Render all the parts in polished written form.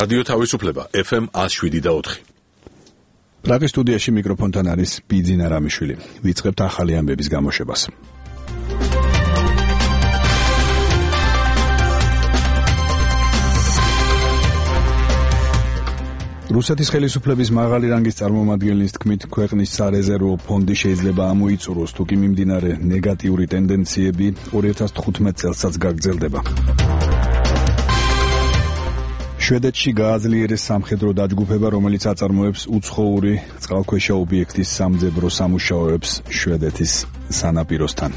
რადიო თავისუფლება FM 107.4. პრაღის სტუდიაში მიკროფონთან არის ბიძინა რამიშვილი. ვიწყებთ ახალი ამბების გამოშვებას. რუსეთის ხელისუფლების მაღალი რანგის წარმომადგენლის თქმით, ქვეყნის სარეზერვო ფონდი შეიძლება ამოიწუროს, თუ კი მიმდინარე ნეგატიური ტენდენციები 2015 წელსაც გაგრძელდება. შვედეთში გააძლიერეს სამხედრო დაჯგუფება, რომელიც აწარმოებს უცხოური წყალქვეშა ობიექტის სამძებრო სამუშაოებს შვედეთის სანაპიროსთან.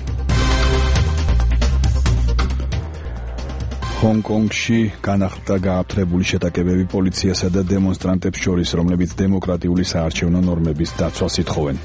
ჰონგ-კონგში განახლდა გააფთრებული შეტაკებები პოლიციასა და დემონსტრანტებს შორის, რომლებიც დემოკრატიული საარჩევნო ნორმების დაცვას ითხოვენ.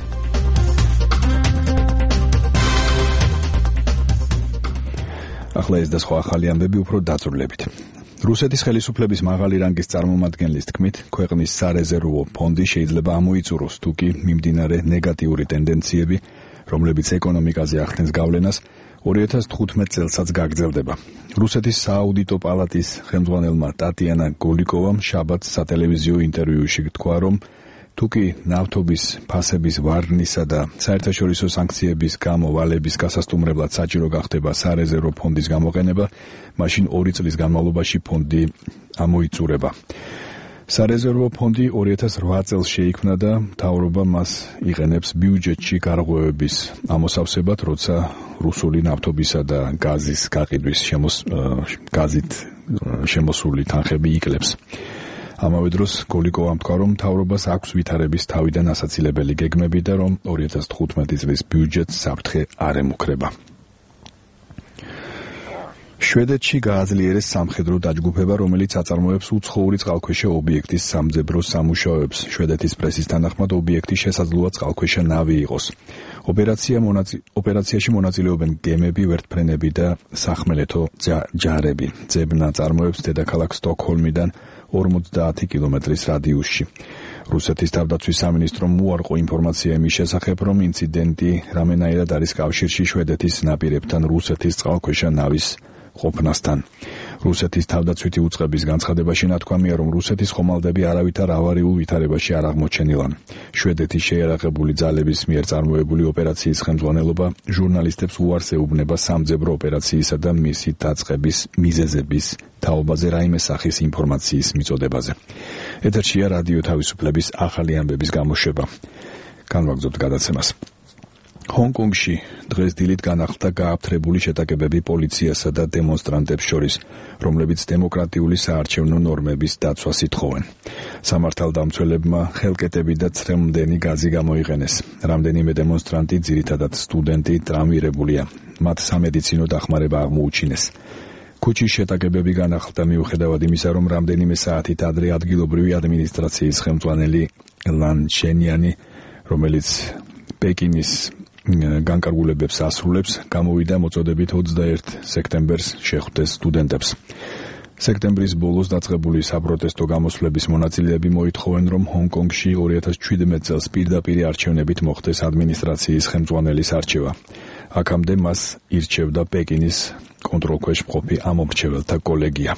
ახლა ეს და სხვა ახალი ამბები უფრო დაწვრილებით. რუსეთის ხელისუფლების მაღალი რანგის წარმომადგენლის თქმით, ქვეყნის სარეზერვო ფონდი შეიძლება ამოიწუროს, თუ კი მიმდინარე ნეგატიური ტენდენციები, რომლებიც ეკონომიკაზე ახდენს გავლენას, 2015 წელსაც გაგრძელდება. რუსეთის სააუდიტო პალატის ხელმძღვანელმა ტატიანა გოლიკოვამ შაბათს სატელევიზიო ინტერვიუში თქვა, რომ თუკი ნავთობის ფასების ვარდნისა და საერთაშორისო სანქციების გამო ვალების გასასტუმრებლად საჭირო გახდება სარეზერვო ფონდის გამოყენება, მაშინ 2 წლის განმავლობაში ფონდი ამოიწურება. სარეზერვო ფონდი 2008 წელს შეიქმნა და მთავრობა მას იყენებს ბიუჯეტში გარღვევების ამოსავსებად, როცა რუსული ნავთობისა და გაზის გაყიდვის გაზით შემოსული თანხები იკლებს. ამავე დროს გოლიკოვამ თქვა, რომ მთავრობას აქვს ვითარების თავიდან ასაცილებელი გეგმები და რომ 2015 წლის ბიუჯეტს საფრთხე არ ემუქრება. შვედეთში გააძლიერეს სამხედრო დაჯგუფება, რომელიც აწარმოებს უცხოური წყალქვეშა ობიექტის სამძებრო სამუშაოებს. შვედეთის პრესის თანახმად ობიექტი შესაძლოა წყალქვეშა ნავი იყოს. ოპერაციაში მონაწილეობენ გემები, ვერტმფრენები და სახმელეთო ჯარები. ძებნა წარმოებს დედაქალაქ სტოკჰოლმიდან 50 კილომეტრის რადიუსში. რუსეთის თავდაცვის სამინისტრომ უარყო ინფორმაცია იმის შესახებ, რომ ინციდენტი რამენაირად არის კავშირში შვედეთის ნაპირებთან რუსეთის წყალქვეშა ნავის ყოფნასთან. რუსეთის თავდაცვითი უწყების განცხადებაში ნათქვამია, რომ რუსეთის ხომალდები არავითარ ავარიულ ვითარებაში არ აღმოჩენილან. შვედეთის შეიარაღებული ძალების მიერ წარმოებული ოპერაციის ხელმძღვანელობა ჟურნალისტებს უარს ეუბნება სამძებრო ოპერაციისა და მისი დაწყების მიზეზების თაობაზე რაიმე სახის ინფორმაციის მიწოდებაზე. ეთერშია რადიო თავისუფლების ახალი ამბების გამოშვება. განვაგრძობთ გადაცემას. ჰონგ-კონგში დღეს დილით განახლდა გააფთრებული შეტაკებები პოლიციასა და დემონსტრანტებს შორის, რომლებიც დემოკრატიული საარჩევნო ნორმების დაცვას ითხოვენ. სამართალდამცველებმა ხელკეტები და ცხელმდენი გაზი გამოიყენეს. რამდენიმე დემონსტრანტი, ძირითადად სტუდენტი, ტრავმირებულია. მათ სამედიცინო დახმარება აღმოუჩინეს. ქუჩის შეტაკებები განახლდა მიუხედავად იმისა, რომ რამდენიმე საათით ადრე ადგილობრივი ადმინისტრაციის ხელმძღვანელი ლან შენიანი, რომელიც პეკინის განკარგულებებს ასრულებს, გამოვიდა მოწოდებით 21 სექტემბერს შეხვდეს სტუდენტებს. სექტემბრის ბოლოს დაწყებული საპროტესტო გამოსვლების მონაწილეები მოითხოვენ, რომ ჰონგ-კონგში 2017 წელს პირდაპირი არჩევნებით მოხდეს ადმინისტრაციის ხელმძღვანელის არჩევა. აქამდე მას ირჩევდა პეკინის კონტროლქვეშ მყოფი ამომრჩეველთა კოლეგია.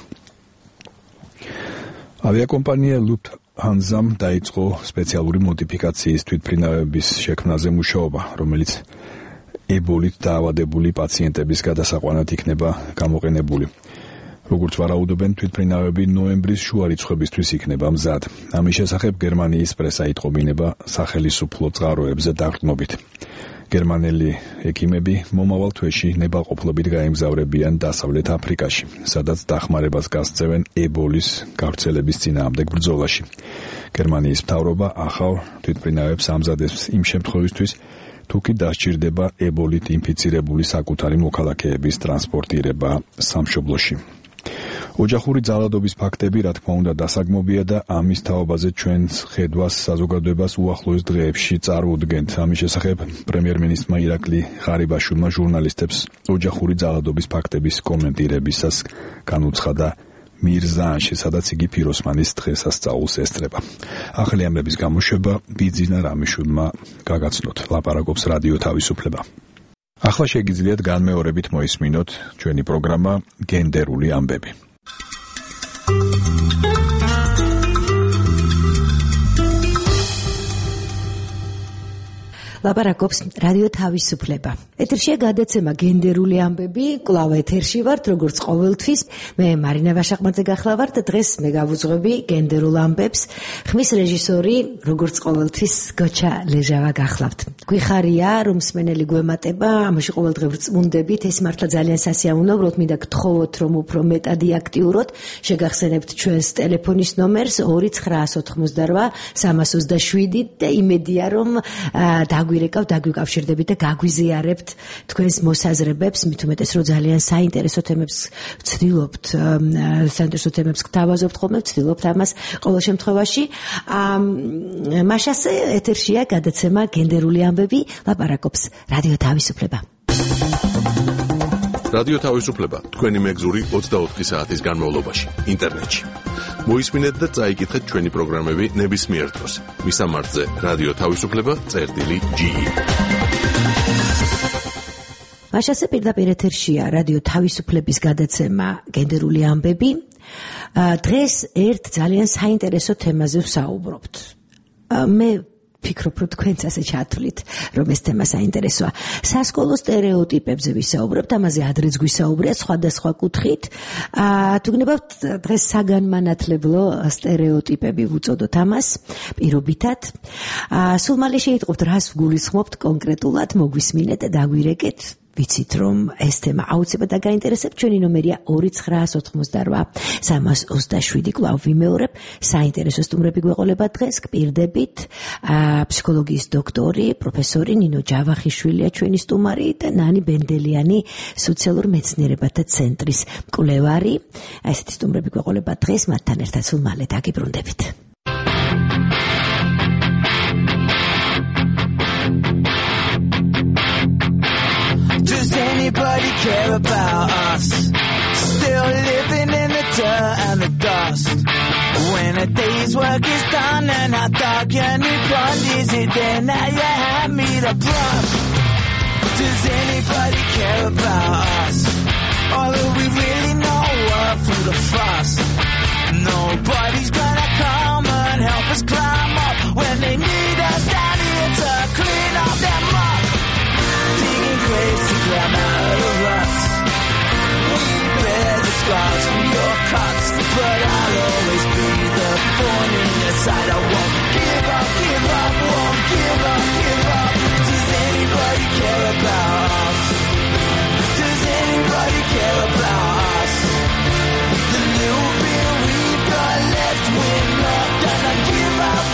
ავიაკომპანია ლუფტჰანზამ დაიწყო სპეციალური მოდიფიკაციის თვითმფრინავების შექმნაზე მუშაობა, რომელიც ებოლით დაავადებული პაციენტების გადასაყვანად იქნება გამოყენებული. როგორც ვარაუდობენ, თვითმფრინავები ნოემბრის შუა რიცხვებისთვის იქნება მზად. ამის შესახებ გერმანიის პრესა იტყობინება სახელისუფლო წყაროებზე დაყრდნობით. გერმანელი ექიმები მომავალ თვეში ნებაყოფლობით გაემგზავრებიან დასავლეთ აფრიკაში, სადაც დახმარებას გასცემენ ებოლის გავრცელების წინააღმდეგ ბრძოლაში. გერმანიის მთავრობა ახალ თვითმფრინავებს ამზადებს იმ შემთხვევისთვის, თუ კი დასჭირდება ებოლით ინფიცირებული საკუთარი მოქალაქეების ტრანსპორტირება სამშობლოში. ოჯახური ძალადობის ფაქტები, რა თქმა უნდა, დასაგმობია და ამის თაობაზე ჩვენს ხედვას საზოგადოებას უახლოეს დღეებში წარუდგენთ. ამის შესახებ პრემიერ-მინისტრმა ირაკლი ღარიბაშვილმა ჟურნალისტებს ოჯახური ძალადობის ფაქტების კომენტირებისას განუცხადა მირზაანში, სადაც იგი ფიროსმანის დღესასწაულს ესწრება. ახალი ამბების გამოშვება ბიძინა რამიშვილმა გაგაცნოთ. ლაპარაკობს რადიო თავისუფლება. ახლა შეგიძლიათ განმეორებით მოისმინოთ ჩვენი პროგრამა გენდერული ამბები. ლაპარაკობს რადიო თავისუფლება. ეთერშია გადაცემა გენდერული ამბები, კვლავ ეთერში ვართ, როგორც ყოველთვის. მე მარინა ვაშაყმაძე გახლავართ, დღეს მე გავუძღვები გენდერულ ამბებს. ხმის რეჟისორი, როგორც ყოველთვის, გოჩა ლეჟავა გახლავთ. გვიხარია, რომ მსმენელი გვემატება, ამაში ყოველდღე ვრწმუნდებით, ეს მართლა ძალიან სასიამოვნოა, მინდა გთხოვოთ, რომ უფრო მეტად აქტიუროთ. შეგახსენებთ ჩვენს ტელეფონის ნომერს 2988 327 და იმედია, რომ დაგვიკავშირდებით და გაგვიზიარებთ თქვენს მოსაზრებებს, მით უმეტეს რომ ძალიან საინტერესო თემებს ვცდილობთ, საინტერესო თემებს გთავაზობთ ხოლმე, ვცდილობთ ამას ყოველ შემთხვევაში. მაშასე ეთერშია გადაცემა გენდერული ამბები, ლაპარაკობს რადიო თავისუფლება. რადიო თავისუფლება თქვენი მეგზური 24 საათის განმავლობაში ინტერნეტში. მოისმინეთ და წაიკითხეთ ჩვენი პროგრამები ნებისმიერ დროს. მისამართზე რადიო თავისუფლება.ge. მაშასე პირდაპირ ეთერშია რადიო თავისუფლების გადაცემა გენდერული ამბები. დღეს ერთ ძალიან საინტერესო თემაზე ვსაუბრობთ. მე ფიქრობ, რომ თქვენც ასე ჩათვლით, რომ ეს თემა საინტერესოა. სასკოლო სტერეოტიპებზე ვისაუბრებთ, ამაზე ადრეც გვისაუბრეთ სხვადასხვა კუთხით. თუ გნებავთ, დღეს საგანმანათლებლო სტერეოტიპები ვუწოდოთ ამას, პირობითად. სულ მალე შეიტყობთ, რას ვგულისხმობთ კონკრეტულად, მოგვისმინეთ და დაგვირეკეთ. ვიცით, რომ ეს თემა აუცილებლად დაგაინტერესებთ. ჩვენი ნომერია 2988 327 კვლავ ვიმეორებ. საინტერესო სტუმრები გვეყოლება დღეს, გპირდებით. ფსიქოლოგიის დოქტორი, პროფესორი ნინო ჯავახიშვილია ჩვენი სტუმარი და ნანი ბენდელიანი, სოციალურ მეცნიერებათა ცენტრის მკვლევარი. ესეთი სტუმრები გვეყოლება დღეს, მათთან ერთად სულ მალე დაგიბრუნდებით. Does anybody care about us? Still living in the dirt and the dust. When a day's work is done and how dark your new blonde is it then that you hand me the brush? Does anybody care about us? Or do we really know what from the fuss? Nobody's gonna come and help us climb up when they need us down here to clean up their muck. Digging graves to climb out of the ruts. We bear the scars from your cuts, but I'll always be the thorn in your side. I won't give up, won't give up. Does anybody care about us? Does anybody care about us? The little bit we've got left, we're not gonna give up.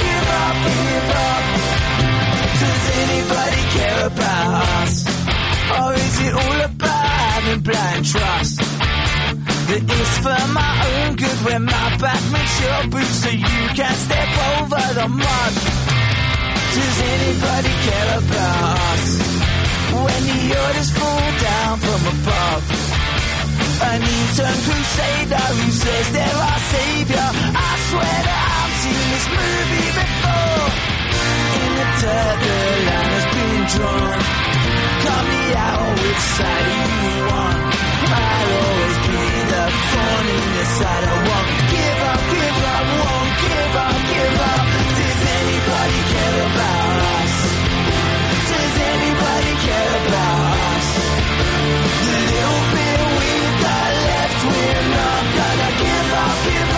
Does anybody care about us? Or is it all about having blind trust? That it's for my own good when my back makes your boots so you can't step over the mud. Does anybody care about us? When the orders fall down from above, an eastern crusader who says they're our savior. I swear that I've seen this movie before. In the dirt the line has been drawn. Cut me out which side you want. I'll always be the thorn in your side. I won't give up, won't give up. Does anybody care about us? Does anybody care about us? The little bit we've got left, we're not gonna give up.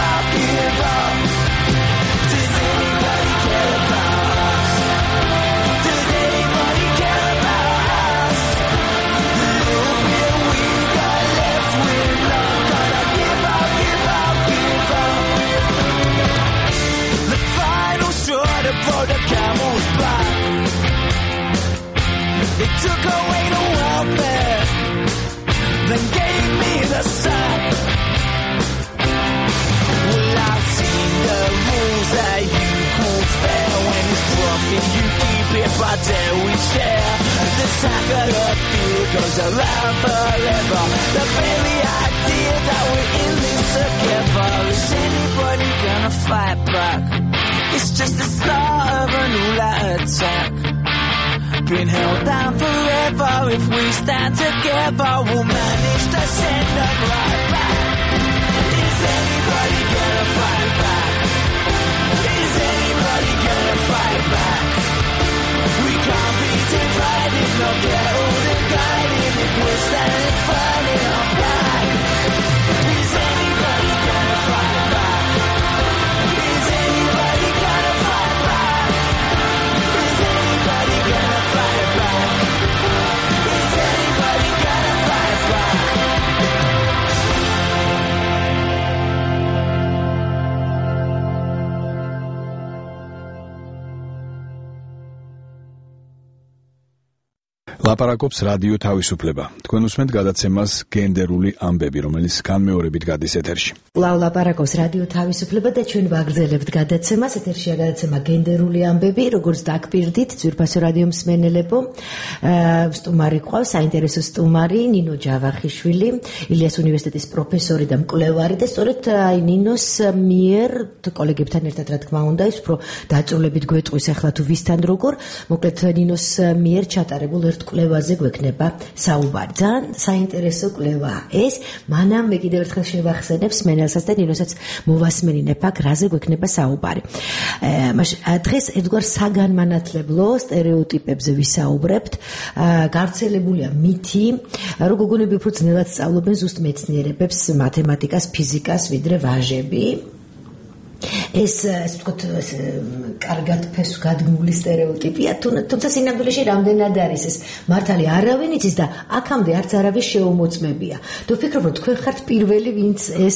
Does anybody care about us? Does anybody care about us? The little bit we've got left, we're not gonna give up. The final straw that brought the camel's back. They took away the welfare, then gave me the sack. Well, I've seen the rules that you call fair. When it's broken, you keep it, but then we share. The sack of the fear goes around forever. The very idea that we're in this together. Is anybody gonna fight back? It's just the start of an all-out attack. Been held down forever. If we stand together, we'll manage to send them right back. Is anybody gonna fight back? Is anybody gonna fight back? We can't be divided, not get old and guided. If we're standing firm in our pride, is anybody gonna fight back? Is anybody gonna fight back? Is anybody gonna fight back? Is anybody gonna fight back? ლაპარაკობს რადიო თავისუფლება. თქვენ უსმენთ გადაცემას გენდერული ამბები, რომელიც განმეორებით გადის ეთერში. ლაპარაკობს რადიო თავისუფლება და ჩვენ ვაგრძელებთ გადაცემას. ეთერშია გადაცემა გენდერული ამბები, როგორც დაგპირდით, ძვირფასო რადიო მსმენელებო. სტუმარი ყავს, საინტერესო სტუმარი, ნინო ჯავახიშვილი, ილიას უნივერსიტეტის პროფესორი და მკვლევარი და სწორედ ნინოს მიერ კოლეგებთან ერთად რა თქმა უნდა, ის უფრო დაწვრილებით გვეტყვის ახლა თუ ვისთან როგორ, მოკლედ ნინოს მიერ ჩატარებულ ერთ კვლევაზე გვექნება საუბარი. ძალიან საინტერესო კვლევაა ეს. მანამ მე კიდევ ერთხელ შევახსენებ მსმენელსაც და ნინოსაც მოვასმენინებ აქ რაზე გვექნება საუბარი. დღეს ერთგვარ საგანმანათლებლო სტერეოტიპებზე ვისაუბრებთ. გავრცელებულია მითი, რომ გოგონები უფრო ძნელად სწავლობენ ზუსტ მეცნიერებებს, მათემატიკას, ფიზიკას, ვიდრე ვაჟები. ეს ვთქვათ, კარგად ფესვ გადმული სტერეოტიპია, თუმცა სინამდვილეში რამდენად არის ეს მართალი არავინ იცის და აქამდე არც არავის შეუმოწმებია. თუ ვფიქრობ, რომ თქვენ ხართ პირველი, ვინც ეს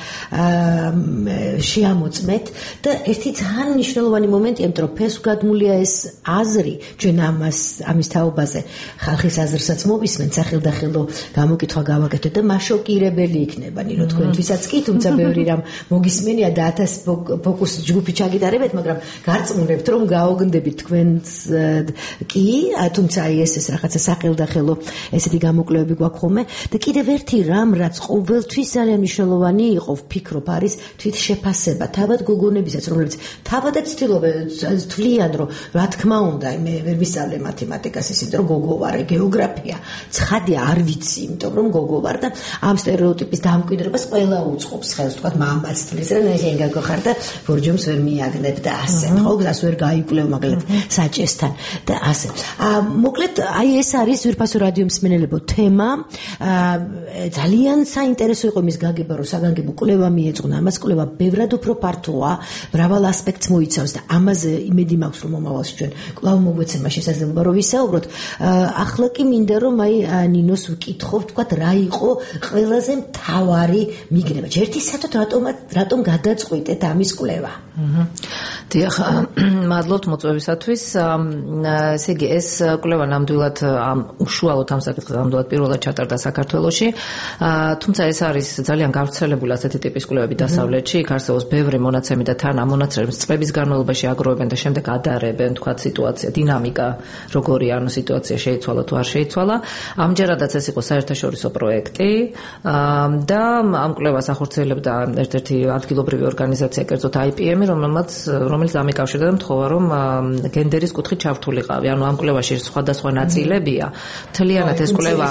შეამოწმეთ და ერთი ძალიან მნიშვნელოვანი მომენტია, იმიტომ რომ ფესვ გადმულია ეს აზრი, ჩვენ ამის თაობაზე ხალხის აზრსაც მოვისმენთ, სახელდახელო გამოკითხვა გავაკეთოთ და მასშოკირებელი იქნება, ნინო თქვენთვისაც კი, თუმცა ბევრი რამ მოგისმენია და 1000 ფოკუს ჯგუფი ჩაგიტარებთ, მაგრამ გარწმუნებთ, რომ გაოგნდებით თქვენს კი, თუმცა ეს რაღაცა სახელდახელო ესეთი გამოკვლევები გვაქვს ხოლმე და კიდევ ერთი რამ, რაც ყოველთვის ძალიან მნიშვნელოვანი იყო, ვფიქრობ, არის თვითშეფასება, თავად გოგონებისაც, რომლებიც თავადაც თვლიან, რომ რა თქმა უნდა, მე ვერ ვისწავლე მათემატიკას, ისე რომ გოგო ვარ, გეოგრაფია, ცხადია, არ ვიცი, იმიტომ რომ გოგო ვარ და ამ სტერეოტიპის დამკვიდრებას ყველა უწყობს ხელს, თქვა მამაც თვლის, რომ ეს ენგაგო ხარ და ბორჯომს ვერ მიაგნებ და ასე. ხო, გას ვერ გაიკვლევ მაგალითად საჭესთან და ასე. მოკლედ, აი ეს არის ძვირფასო რადიო მსმენელებო თემა. ძალიან საინტერესო იყო მის გაგება, რომ საგანგებო კვლევა მიეძღვნა. ამას კვლევა ბევრად უფრო ფართოა, მრავალ ასპექტს მოიცავს და ამაზე იმედი მაქვს, რომ მომავალში ჩვენ კვლავ მოგვეცემა შესაძლებლობა, რომ ვისაუბროთ. ახლა კი მინდა რომ აი ნინოს ვკითხო, თქვა რა იყო ყველაზე მთავარი მიგნება. ერთი საერთოდ რატომ გადაწყვიტეთ ამის კვლევა? დიახ, მადლობთ მოწვევისათვის. ესე იგი, ეს კვლევა ნამდვილად უშუალოდ ამ საკითხზე ნამდვილად პირველად ჩატარდა საქართველოში. თუმცა ეს არის ძალიან გავრცელებული ასეთი ტიპის კვლევები დასავლეთში. იქ არსებობს ბევრი მონაცემი და თან ამ მონაცემებს წლების განმავლობაში აგროვებენ და შემდეგ ადარებენ, თქვა სიტუაცია, დინამიკა, როგორია, ანუ სიტუაცია შეიცვალა თუ არ შეიცვალა. ამჯერადაც ეს იყო საერთაშორისო პროექტი და ამ კვლევას ახორციელებდა ერთ-ერთი ადგილობრივი ორგანიზაცია, კერძოდ IPM, რომელიც დამიკავშირდა და მთხოვა, რომ გენდერის კუთხით ჩართულიყავი. ანუ ამ კვლევაში სხვადასხვა ნაწილებია. თლიანად ეს კვლევა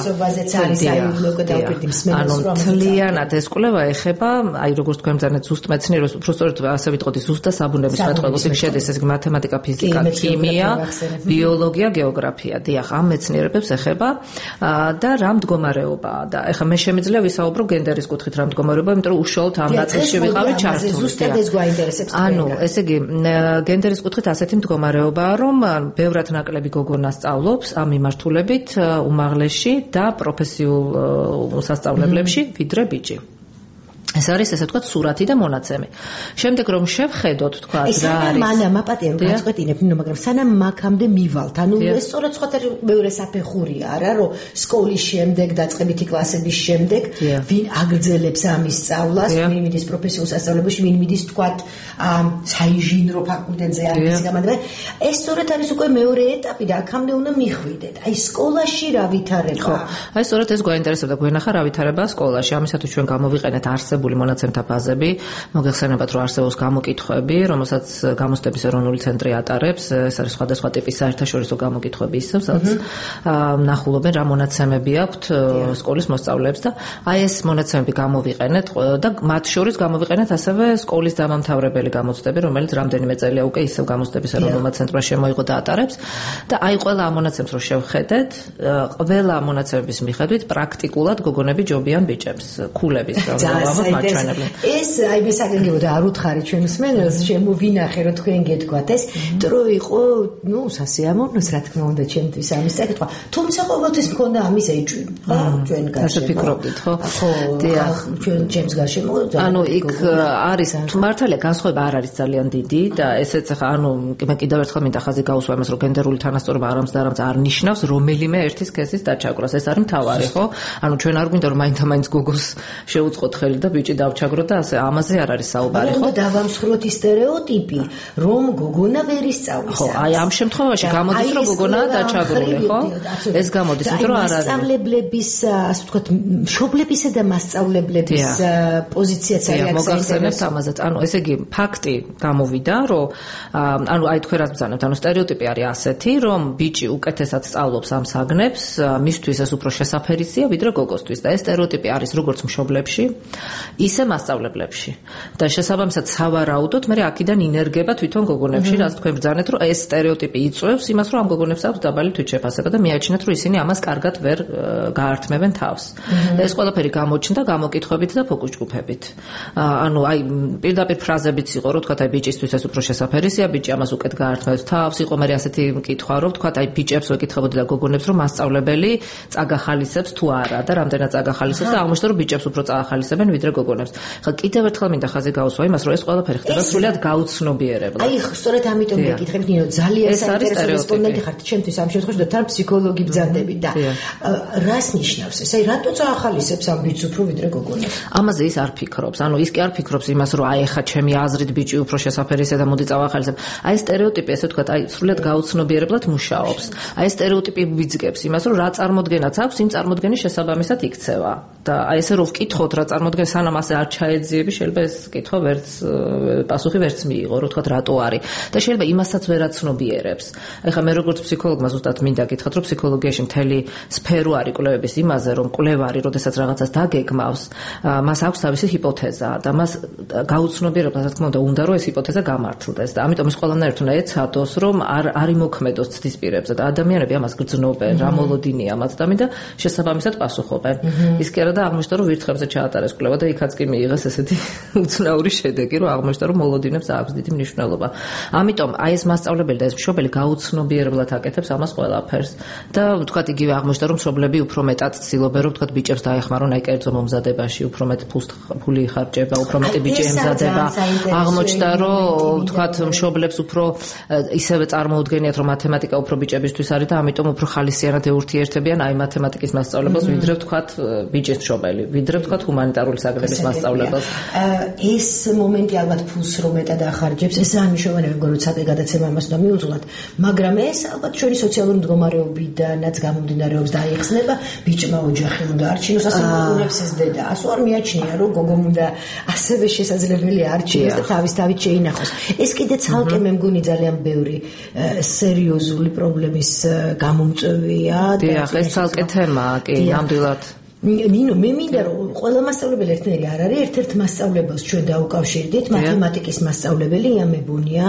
თლიანად ეს კვლევა ეხება, აი როგორც თქვენ ბრძანეთ, ზუსტ მეცნიერებს, უფრო სწორედ ასე ვიტყოდი, ზუსტ და საბუნების მეტყველებს, იქ შედის ეს მათემატიკა, ფიზიკა, ქიმია, ბიოლოგია, გეოგრაფია. დიახ, ამ მეცნიერებებს ეხება და რა მდგომარეობაა და ეხლა მე შემიძლია ვისაუბრო გენდერის კუთხით რა მდგომარეობაა, იმიტომ რომ უშუალოდ ამ ნაწილში ვიყავი ჩართული. ანუ ესე იგი, გენდერის კუთხით ასეთი მდგომარეობაა, რომ ბევრად ნაკლები გოგონა სწავლობს ამ მიმართულებით უმაღლესში და პროფესიულ სასწავლებლებში, ვიდრე ბიჭი. ეს არის ესე ვთქვათ სურათი და მონაცემი. შემდეგ რომ შევხედოთ თქვა რა არის. მანამ აპატია რომ გაწყვეტინებ, ნინო, მაგრამ სანამ მაქამდე მივალთ. ანუ ეს სწორედ სხვათა მეორე საფეხურია, არა, რომ სკოლის შემდეგ, დაწყებითი კლასების შემდეგ ვინ აგრძელებს ამის სწავლას, ვინ მიდის პროფესიულ სასწავლებელში, ვინ მიდის თქვათ საინჟინრო ფაკულტეტზე არის გამანდება. ეს სწორედ არის უკვე მეორე ეტაპი და აქამდე უნდა მიხვიდეთ. აი სკოლაში რა ვითარება? ხო, აი სწორედ ეს გვაინტერესებდა, გვენახა რა ვითარება სკოლაში. ამისათვის ჩვენ გამოვიყენეთ არსებულ განთავსებული მონაცემთა ბაზები, მოგეხსენებათ, რომ არსებობს გამოკითხვები, რომელსაც გამოცდების ეროვნული ცენტრი ატარებს, ეს არის სხვადასხვა ტიპის საერთაშორისო გამოკითხვები ისევ, სადაც ნახულობენ რა მონაცემები აქვთ სკოლის მოსწავლეებს და აი ეს მონაცემები გამოვიყენეთ და მათ შორის გამოვიყენეთ ასევე სკოლის დამამთავრებელი გამოცდები, რომელიც რამდენიმე წელია უკვე ისევ გამოცდების ეროვნულმა ცენტრმა შემოიღო და ატარებს და აი ყველა ამ მონაცემს რო შევხედეთ, ყველა მონაცემების მიხედვით პრაქტიკულად გოგონები ჯობიან ბიჭებს, ქულების გამოვაბოთ მაჩვენებლად. ეს აი მე საგანგებოდ არ უთხარი ჩვენ მსმენელს, შემოვინახე რომ თქვენ გეთქვათ ეს დრო იყო, ნუ სასიამოვნოს რა თქმა უნდა ჩემთვის ამის წაკითხვა. თუმცა ყოველთვის მქონდა ამის ეჭვი, ხო? ჩვენ გარშემო. ასე ფიქრობდით, ხო? დიახ, ჩვენ ჩემს გარშემო. ანუ იქ არის მართალია განსხვავება არ არის ძალიან დიდი და ესეც ახლა ანუ მე კიდევ ერთხელ მინდა ხაზი გაუსვა იმას, რომ გენდერული თანასწორობა არამც და არამც არ ნიშნავს რომელიმე ერთის კესის დაჩაგვრას. ეს არის მთავარი, ხო? ანუ ჩვენ არ გვინდა რომ მაინც გოგოს შეუწყოთ ხელი და ბიჭი დავჩაგროთ და ასე ამაზე არ არის საუბარი, ხო? დავამსხვროთ ის სტერეოტიპი, რომ გოგონა ვერ ისწავლის. ხო, აი ამ შემთხვევაში გამოდის რომ გოგონაა დაჩაგრული, ხო? ეს გამოდის, იმიტომ რომ არ არის მასწავლებლების, ასე ვთქვათ, მშობლებისა და მასწავლებლების პოზიციაც არის მოგახსენებთ ამაზეც. ანუ ესე იგი ფაქტი გამოვიდა, რომ ანუ აი თქვენ რაც ბრძანებთ, ანუ სტერეოტიპი არის ასეთი, რომ ბიჭი უკეთესად სწავლობს ამ საგნებს, მისთვის ეს უფრო შესაფერისია ვიდრე გოგოსთვის და ეს სტერეოტიპი არის როგორც მშობლებში, ისე მასწავლებლებში. და შესაბამისად სავარაუდოდ მე აქედან ინერგება თვითონ გოგონებში, რაც თქვენ ბრძანეთ, რომ ეს სტერეოტიპი იწვევს იმას, რომ ამ გოგონებს აქვს დაბალი თვითშეფასება და მიაჩნიათ, რომ ისინი ამას კარგად ვერ გაართმევენ თავს. ეს ყველაფერი გამოჩნდა გამოკითხვებით და ფოკუს ჯგუფებით. ანუ აი პირდაპირ ფრაზებიც იყო, რომ თქვათ აი ბიჭისთვის ეს უფრო შესაფერისია, ბიჭი ამას უკეთ გაართმევს თავს, იყო მე ასეთი მკითხვა, რომ თქვათ აი ბიჭებს ვეკითხებოდი და გოგონებს, რომ მასწავლებელი წაგახალისებს თუ არა და რამდენად წაგახალისებს და აღმოჩნდა, რომ ბიჭებს უფრო წაახალისებენ ვიდრე გოგონებს. ხა კიდევ ერთხელ მინდა ხაზი გაუსვა იმას, რომ ეს ყველაფერი ხდება სრულიად გაუცნობიერებლად. აი სწორედ ამიტომ მეკითხებ, ნინო, ძალიან საინტერესო რესპონდენტი ხართ ჩემთვის ამ შემთხვევაში და თან ფსიქოლოგი ბრძანდები და რას ნიშნავს ეს? აი რატო წაახალისებს ამ ბიჭს უფრო ვიდრე გოგონებს? ამაზე ის არ ფიქრობს. ანუ ის კი არ ფიქრობს იმას, რომ აი ხა ჩემი აზრით ბიჭი უფრო შესაფერისია და მოდი წავახალისებ. აი სტერეოტიპი, ესე ვთქვათ, აი სრულიად გაუცნობიერებლად მუშაობს. აი სტერეოტიპი ვიძგებს იმას, რომ რა წარმოდგენაც აქვს, იმ წარმოდგენის შესაბამისად იქცევა. და აი ესე რომ ვკითხოთ რა წარმოდგენს, სანამ ასე არ ჩაეძიები, შეიძლება ეს კითხვა ვერც პასუხი ვერც მიიღო, რომ ვთქვათ რატო არის. და შეიძლება იმასაც ვერაცნობიერებს. აი ხა მე როგორც ფსიქოლოგმა ზუსტად მინდა გითხრათ, რომ ფსიქოლოგიაში მთელი სფერო არის კვლევების იმაზე, რომ კვლევარი, როდესაც რაღაცას დაგეგმავს, მას აქვს თავისი ჰიპოთეზა და მას გაუცნობიერებლად, რა თქმა უნდა, რომ ეს ჰიპოთეზა გამართლდეს და ამიტომ ის ყველანაირად უნდა ეცადოს, რომ არ იმოქმედოს ცდისპირებზე და ადამიანები ამას გრძნობენ, რა მოლოდინია მათდამი და შესაბამისად პასუხობენ. ის კი არა და აღმოჩნდა, რომ ვირთხებზე ჩაატარეს კვლევა და იქაც კი მიიღეს ესეთი უცნაური შედეგი, რომ აღმოჩნდა, რომ მოლოდინებს აქვს დიდი მნიშვნელობა. ამიტომ აი ეს მასწავლებელი და ეს მშობელი გაუცნობიერებლად აკეთებს ამას ყველაფერს და ვთქვათ იგივე აღმოჩნდა, რომ მშობლები უფრო მეტად ცდილობენ, რომ ვთქვათ ბიჭებს დაეხმარონ აი კერძო მომზადებაში, უფრო მეტ ფული იხარჯება, უფრო მეტი ბიჭი ემზადება. აღმოჩნდა, რომ ვთქვათ მშობლებს უფრო ისევე წარმოუდგენიათ, რომ მათემატიკა უფრო ბიჭებისთვის არის და ამიტომ უფრო ხალისიანად ეურთიერთებიან აი მათემატიკის მასწავლებელს, ვიდრე ვთქვათ ბიჭის მშობელი, ვიდრე ვთქვათ ჰუმანიტარული საგნების მასწავლებელს. ეს მომენტი ალბათ ფულს რომ მეტად ახარჯებს, ეს ამიშოვანი მეგონა ცოტა გადაცემა ამას უნდა მიუძღოთ, მაგრამ ეს ალბათ ჩვენი სოციალური მდგომარეობიდანაც გამომდინარეობს და აიხსნება ბიჭმა ოჯახი უნდა არჩინოს, ასე მოგონებს ეს დედა. ასო არ მიაჩნია, რომ გოგომ უნდა ასევე შესაძლებელი არჩინოს და თავის-თავით შეინახოს. ეს კიდე ცალკე მე მგონი ძალიან ბევრი სერიოზული პრობლემის გამომწვევია. დიახ, ეს ცალკე თემაა, კი, ნამდვილად. ნინო, მე მინდა რომ ყველა მასწავლებელი ერთნაირი არ არის, ერთ-ერთ მასწავლებელს ჩვენ დაუკავშირდით, მათემატიკის მასწავლებელი იამებუნია,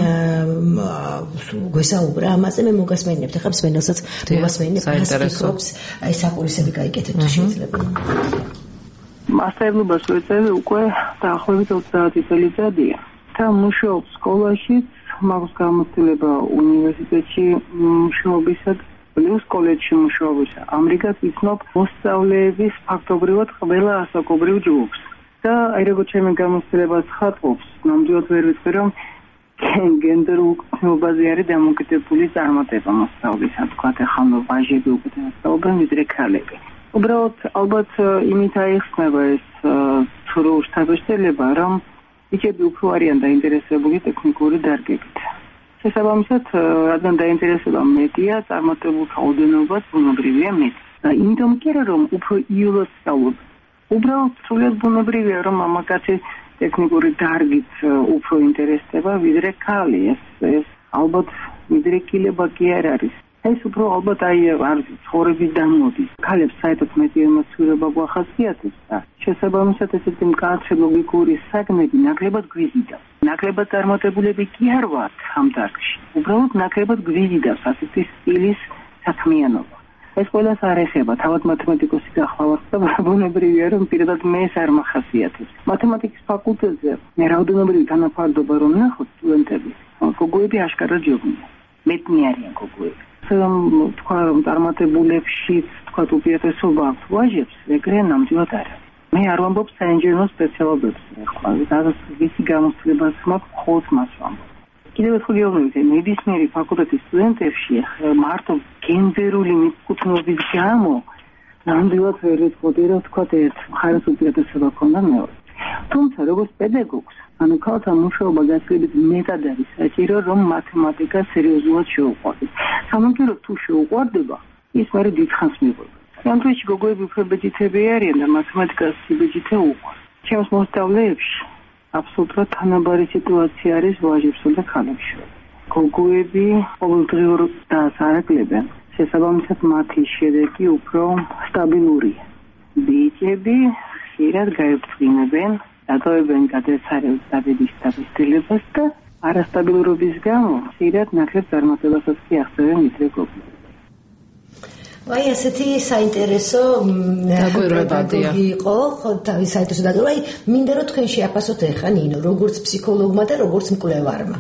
გვესაუბრა ამაზე, მე მოგასმენებთ, ახლა მსმენელსაც მოგასმენებთ, რას ფიქრობს, აი საკურსები გაიკეთეთ თუ შეიძლება. მასწავლებლობას ვეწევი უკვე დაახლოებით 30 წელიწადია. და მუშაობ სკოლაში, მაქვს გამოცდილება უნივერსიტეტში მუშაობისა პლუს კოლეჯში მუშაობისა. ამრიგად ვიცნობ მოსწავლეების ფაქტობრივად ყველა ასაკობრივ ჯგუფს. და აი როგორც ჩემი გამოცდილება ხატობს, ნამდვილად ვერ ვიცი რომ გენდერულ ხმობაზე არის დამოკიდებული წარმატება მოსწავლისა, თქვათ ახლა ვაჟები უკეთ ასწავლობენ ვიდრე ქალები. უბრალოდ ალბათ იმით აიხსნება ეს თურუშთაბეშტელება, რომ ბიჭები უფრო არიან დაინტერესებული ტექნიკური დარგებით. შესაბამისად, რადგან დაინტერესება მეტია, წარმატებულთა ოდენობაც ბუნებრივია მეტი. და იმიტომ კი არა, რომ უფრო იოლად სწავლობ, უბრალოდ სრულიად ბუნებრივია, რომ მამაკაცი ტექნიკური დარგით უფრო ინტერესდება, ვიდრე ქალი. ეს ალბათ მიდრეკილება კი არ არის. ეს უფრო ალბათ ცხოვრებიდან მოდის. ქალებს საერთოდ მეტი ემოციურობა გვახასიათებს და შესაბამისად ესეთი მკაცრი ლოგიკური საგნები ნაკლებად გვიზიდავს. ნაკლებად წარმატებულები კი არ ვართ ამ დარგში. უბრალოდ ნაკლებად გვიზიდავს ასეთი სტილის საქმიანობა. ეს ყველას არ ეხება, თავად მათემატიკოსი გახლავართ და ბუნებრივია, რომ პირადად მე ეს არ მახასიათებს. მათემატიკის ფაკულტეტზე მე რაოდენობრივი თანაფარდობა რომ ნახოთ სტუდენტები, გოგოები აშკარად ჯობნია. მეტნი არიან გოგოები. თქვა რომ წარმატებულებშიც თქვა უპირატესობა აქვს ვაჟებს, ეგრე ნამდვილად არ არის. მე არ ვამბობ საინჟინრო სპეციალობებს, ახლა სადაც ვისი გამოცდილებას მაქვს, ხოლმე მას ვამბობ. კიდევ ერთხელ გეუბნებით, ნებისმიერი ფაკულტეტის სტუდენტებში მარტო გენდერული მიკუთვნობის გამო ნამდვილად ვერ ვეთქოდი, რომ თქვა ერთ მხარეს უპირატესობა ქონდა მეორე. თუმცა როგორც პედაგოგს, ქალთა მუშაობა გასაგებით მეტად არის საჭირო, რომ მათემატიკა სერიოზულად შეუყვარდეს. სამაგერო თუ შეუყვარდება, ის მერე დიდხანს მიყვება. ამ დროში გოგოები უფრო ბეჯითები არიან და მათემატიკას ბეჯითე უყვარს. ჩემს მოსწავლეებში აბსოლუტურად თანაბარი სიტუაცია არის ვაჟებსა და ქალებში. გოგოები ყოველდღიურ დასს არ აკლებენ, შესაბამისად მათი შედეგი უფრო სტაბილურია. ბიჭები ხშირად გაიფრინებენ, დატოვებენ გადაცარევს დაბედის დაბედილებას და არასტაბილურობის გამო ხშირად ნაკლებ წარმატებასაც კი აღწევენ ვიდრე გოგოები. აი ესეთი საინტერესო დაგვირვებადია იყო, ხო თავის საინტერესო დაგვირვა. აი მინდა რომ თქვენ შეაფასოთ ახლა ნინო, როგორც ფსიქოლოგმა და როგორც მკვლევარმა.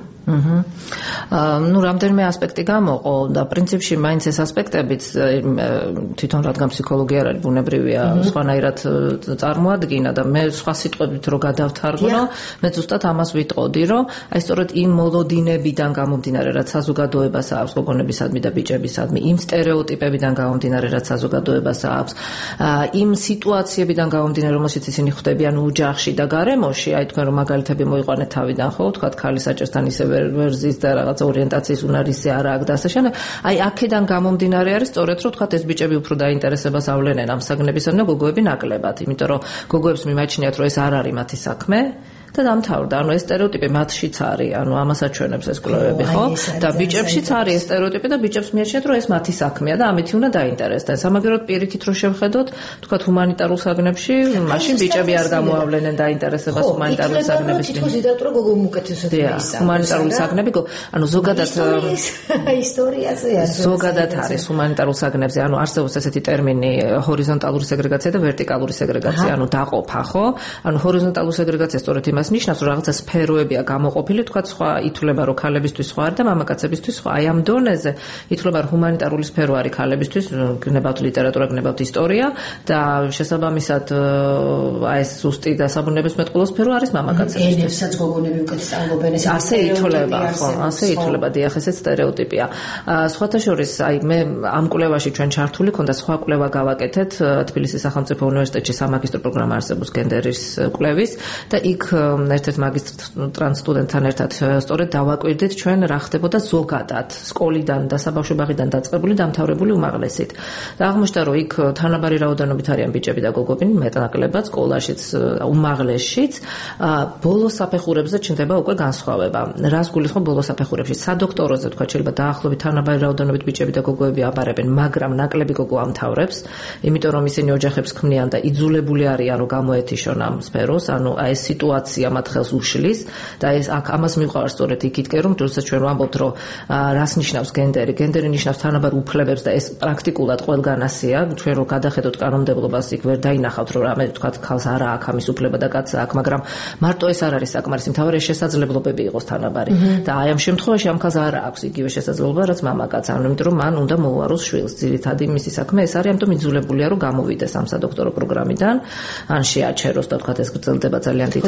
ну რამდენიმე ასპექტი გამოყო და პრინციპში მაინც ეს ასპექტებიც თვითონ რადგან ფსიქოლოგია არ არის ბუნებრივია სხვანაირად წარმოადგინა და მე სხვა სიტყვებით რო გადავთარგმნო მე ზუსტად ამას ვიტყოდი რომ აი სწორედ იმ მოლოდინებიდან გამომდინარე რაც საზოგადოებას აქვს გოგონებისადმი და ბიჭებისადმი იმ სტერეოტიპებიდან გამომდინარე რაც საზოგადოებას აქვს იმ სიტუაციებიდან გამომდინარე რომელშიც ისინი ხვდებიან ოჯახში და გარემოში აი თქვენ რომ მაგალითები მოიყვანეთ თავიდან ხო თქვა ქალის საჭესთან ისე ვერზის და რაღაც ორიენტაციის უნარისი არ აქვს და ასე შემდეგ. აი აქედან გამომდინარე არის სწორედ რომ თქვა ეს ბიჭები უფრო დაინტერესებას ავლენენ ამ საგნებისადმი და გოგოები ნაკლებად, იმიტომ რომ გოგოებს მიმაჩნიათ რომ ეს არ არის მათი საქმე. და დამთავრდა, ანუ ეს სტერეოტიპი მათშიც არის, ანუ ამას აჩვენებს ეს კვლევები, ხო? და ბიჭებშიც არის ეს სტერეოტიპი და ბიჭებს მიაჩნიათ, რომ ეს მათი საქმეა და ამით უნდა დაინტერესდნენ. სამაგეროდ პირიქით რო შევხედოთ, თქვათ ჰუმანიტარულ საგნებში, მაშინ ბიჭები არ გამოავლენენ დაინტერესებას ჰუმანიტარულ საგნების მიმართ. ხო, ითქვა რომ გოგო უკეთესად ის. ჰუმანიტარული საგნები, ანუ ზოგადად ისტორიაზე არის. ზოგადად არის ჰუმანიტარულ საგნებზე, ანუ არსებობს ესეთი ტერმინი ჰორიზონტალური სეგრეგაცია და ვერტიკალური სეგრეგაცია, ანუ დაყოფა, ხო? ანუ ჰორიზონტალური სეგრეგაცია სწორედ იმას ნიშნავს, რომ რაღაცა სფეროებია გამოყოფილი, თქვა სხვა ითვლება, რომ ქალებისთვის სხვა არის და მამაკაცებისთვის სხვა. აი ამ დონეზე ითვლება, რომ ჰუმანიტარული სფერო არის ქალებისთვის, გნებავთ ლიტერატურა, გნებავთ ისტორია და შესაბამისად აი ეს ზუსტი და საბუნებისმეტყველო სფერო არის მამაკაცებისთვის. ენებსაც გოგონები უკეთ სწავლობენ, ეს ასე ითვლება, ხო, ასე ითვლება, დიახ, ესეც სტერეოტიპია. სხვათა შორის, აი მე ამ კვლევაში ჩვენ ჩართული ქონდა სხვა კვლევა გავაკეთეთ თბილისის სახელმწიფო უნივერსიტეტში სამაგისტრო პროგრამა არსებობს გენდერის კვლევის და იქ ერთ-ერთ მაგისტრანტ სტუდენტთან ერთად სწორედ დავაკვირდით ჩვენ რა ხდებოდა ზოგადად სკოლიდან და საბავშვო ბაღიდან დაწყებული დამთავრებული უმაღლესით. და აღმოჩნდა რომ იქ თანაბარი რაოდენობით არიან ბიჭები და გოგოები მეტნაკლებად სკოლაშიც უმაღლესშიც ბოლო საფეხურებზე ჩნდება უკვე განსხვავება. რას გულისხმობ ბოლო საფეხურებში? სადოქტოროზე თქვა შეიძლება დაახლოებით თანაბარი რაოდენობით ბიჭები და გოგოები აბარებენ, მაგრამ ნაკლები გოგო ამთავრებს, იმიტომ რომ ისინი ოჯახებს ქმნიან და იძულებული არიან რომ გამოეთიშონ ამ სფეროს, ანუ აი ეს სიტუაცია მათ ხელს უშლის და ეს აქ ამას მიყვარს სწორედ იქითკენ რომ თუნდაც ჩვენ ვამბობთ რომ რას ნიშნავს გენდერი? გენდერი ნიშნავს თანაბარ უფლებებს და ეს პრაქტიკულად ყველგან ასეა. ჩვენ რო გადახედოთ კანონმდებლობას იქ ვერ დაინახავთ რომ რამე თქვა ქალს არა აქვს ამის უფლება და კაცს აქვს, მაგრამ მარტო ეს არ არის საკმარისი, მთავარი შესაძლებლობები იყოს თანაბარი. და აი ამ შემთხვევაში ამ ქალს არ აქვს იგივე შესაძლებლობა რაც მამაკაცს, ანუ იმიტომ რომ მან უნდა მოუაროს შვილს. ძირითადი მისი საქმე ეს არის, ამიტომ იძულებულია რომ გამოვიდეს ამ სადოქტორო პროგრამიდან, ან შეაჩეროს და თქვა ეს გრძელდება ძალიან დიდხანს.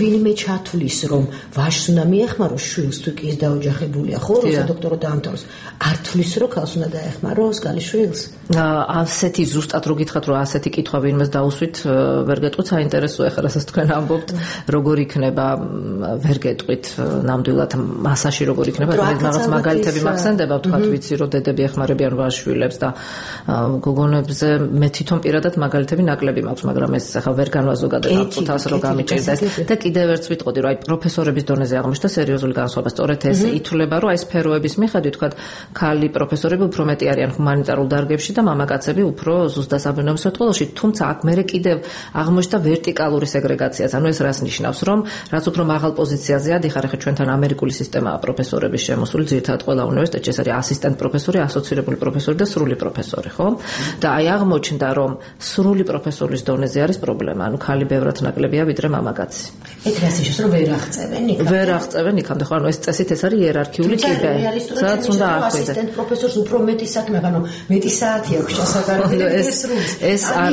ვინმე ჩათვლის რომ ვაჟს უნდა მიეხმაროს შვილს თუ კი ის დაოჯახებულია ხო როცა დოქტორო დაამთავროს არ თვლის რომ ქალს უნდა დაეხმაროს გალიშვილს ასეთი ზუსტად რო გითხრათ რომ ასეთი კითხვა ვინმეს დაუსვით ვერ გეტყვით საინტერესო ახლა რასაც თქვენ ამბობთ როგორ იქნება ვერ გეტყვით ნამდვილად მასაში როგორ იქნება რაღაც მაგალითები მახსენდება ვთქვათ ვიცი რომ დედები ეხმარებიან ვაჟშვილებს და გოგონებზე მე თვითონ პირადად მაგალითები ნაკლები მაქვს მაგრამ ეს ახლა ვერ განვაზოგადებ აფთას რომ გამიჭირდა და კიდევ ერთს ვიტყოდი რომ აი პროფესორების დონეზე აღმოჩნდა სერიოზული განსხვავება სწორედ ეს ითვლება რომ აი სფეროების მიხედვით ვთქვათ ქალი პროფესორები უფრო მეტი არიან ჰუმანიტარულ დარგებში და მამაკაცები უფრო ზუსტად საბუნებისმეტყველო სკოლაში თუმცა აქ მე კიდევ აღმოჩნდა ვერტიკალური სეგრეგაციაც ანუ ეს რას ნიშნავს რომ რაც უფრო მაღალ პოზიციაზეა დიხარ ახლა ჩვენთან ამერიკული სისტემაა პროფესორების შემოსული ძირითადად ყველა უნივერსიტეტში ეს არის ასისტენტ პროფესორი ასოცირებული პროფესორი და სრული პროფესორი ხო და აი აღმოჩნდა რომ სრული პროფესორის დონეზე არის პრობლემა ანუ ქალი ბევრად ნაკლებია ვიდრე მამაკაცი ეს რას ნიშნავს რომ ვერ აღწევენ იქამდე ხო ანუ ეს წესით ეს არის იერარქიული კიბე სადაც უნდა ახვიდე ასისტენტ პროფესორს უფრო მეტი საქმე ანუ მეტი საათი აქვს ჩასაგარებელი ეს არ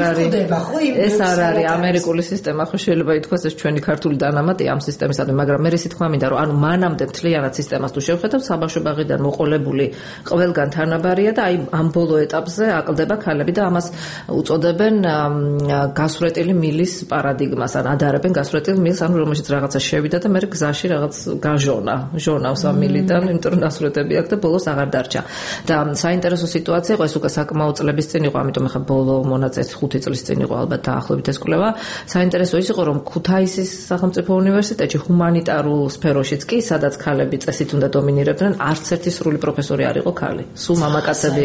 არის ამერიკული სისტემა ხო შეიძლება ითქვას ეს ჩვენი ქართული დანამატი ამ სისტემისადმი მაგრამ მე ისე თქვა მინდა რომ ანუ მანამდე მთლიანად სისტემას თუ შევხედავ საბავშვო ბაღიდან მოყოლებული ყველგან თანაბარია და აი ამ ბოლო ეტაპზე აკლდება ქალები და ამას უწოდებენ გასვრეტილი მილის პარადიგმას ან ადარებენ გასვრეტილ მილს ანუ რომელშიც რაღაცა შევიდა და მე გზაში რაღაც ჟონავს ამ მილიდან იმიტომ რომ დასვრეტები აქვს და ბოლოს აღარ დარჩა და საინტერესო სიტუაცია იყო ეს უკვე საკმაო წლების წინ იყო ამიტომ ახლა ბოლო მონაწილე 5 წლის წინ იყო ალბათ დაახლოებით ეს კვლევა საინტერესო ის იყო რომ ქუთაისის სახელმწიფო უნივერსიტეტში ჰუმანიტარულ სფეროშიც კი სადაც ქალები წესით უნდა დომინირებდნენ არც ერთი სრული პროფესორი არ იყო ქალი სულ მამაკაცები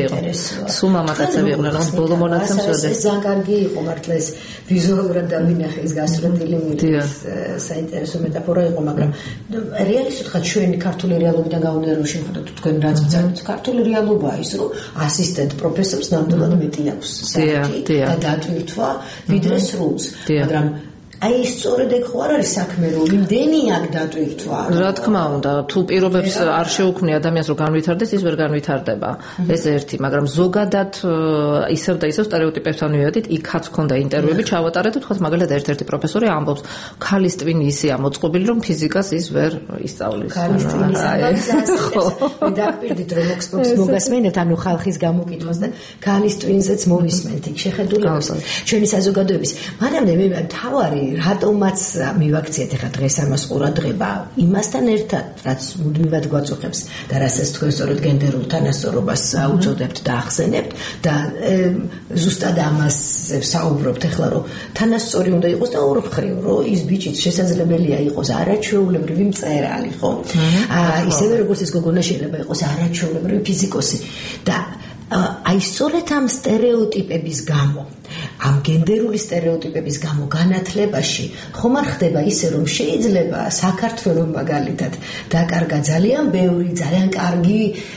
იყვნენ რომ ბოლო მონაცემს ვერ ეს ძალიან კარგი იყო მართლა ეს ვიზუალურად დავინახე ეს გასვრეტილი მილის საინტერესო მეტაფორა იყო მაგრამ რეალისტურად ხა ჩვენი ქართული რეალობიდან გავუნდა რომ შევხედოთ თქვენ რაც ბრძანეთ ქართული რეალობაა ის რომ ასისტენტ პროფესორს ნამდვილად მეტი აქვს საათი და დატვირთვა ვიდრე სრულს მაგრამ აი სწორედ ეგ ხო არ არის საქმე რომ იმდენი აქ დატვირთვა რა თქმა უნდა თუ პირობებს არ შეუქმნი ადამიანს რომ განვითარდეს ის ვერ განვითარდება ეს ერთი მაგრამ ზოგადად ისევ და ისევ სტერეოტიპებთან მივედით იქაც ქონდა ინტერვიუები ჩავატარეთ და თქვათ მაგალითად ერთ-ერთი პროფესორი ამბობს ქალის ტვინი ისეა მოწყობილი რომ ფიზიკას ის ვერ ისწავლის ქალის ტვინის ამბავს მე დაგპირდით რომ მოგასმენთ ანუ ხალხის გამოკითხვას და ქალის ტვინზეც მოვისმენთ იქ შეხედულებებს ჩვენი საზოგადოების მაგრამ მე თავარი რატომაც მივაქციეთ ახლა დღეს ამას ყურადღება იმასთან ერთად რაც მუდმივად გვაწუხებს და რასაც თქვენ სწორედ გენდერულ თანასწორობას უწოდებთ და ახსენებთ და ზუსტად ამას საუბრობთ ახლა რომ თანასწორი უნდა იყოს და ორ მხრივ რომ ის ბიჭიც შესაძლებელია იყოს არაჩვეულებრივი მწერალი ხო ისევე როგორც ეს გოგონა შეიძლება იყოს არაჩვეულებრივი ფიზიკოსი და აი სწორედ ამ სტერეოტიპების გამო ამ გენდერული სტერეოტიპების გამო განათლებაში ხომ არ ხდება ისე რომ შეიძლება საქართველოს მაგალითად დაკარგა ძალიან ბევრი ძალიან კარგი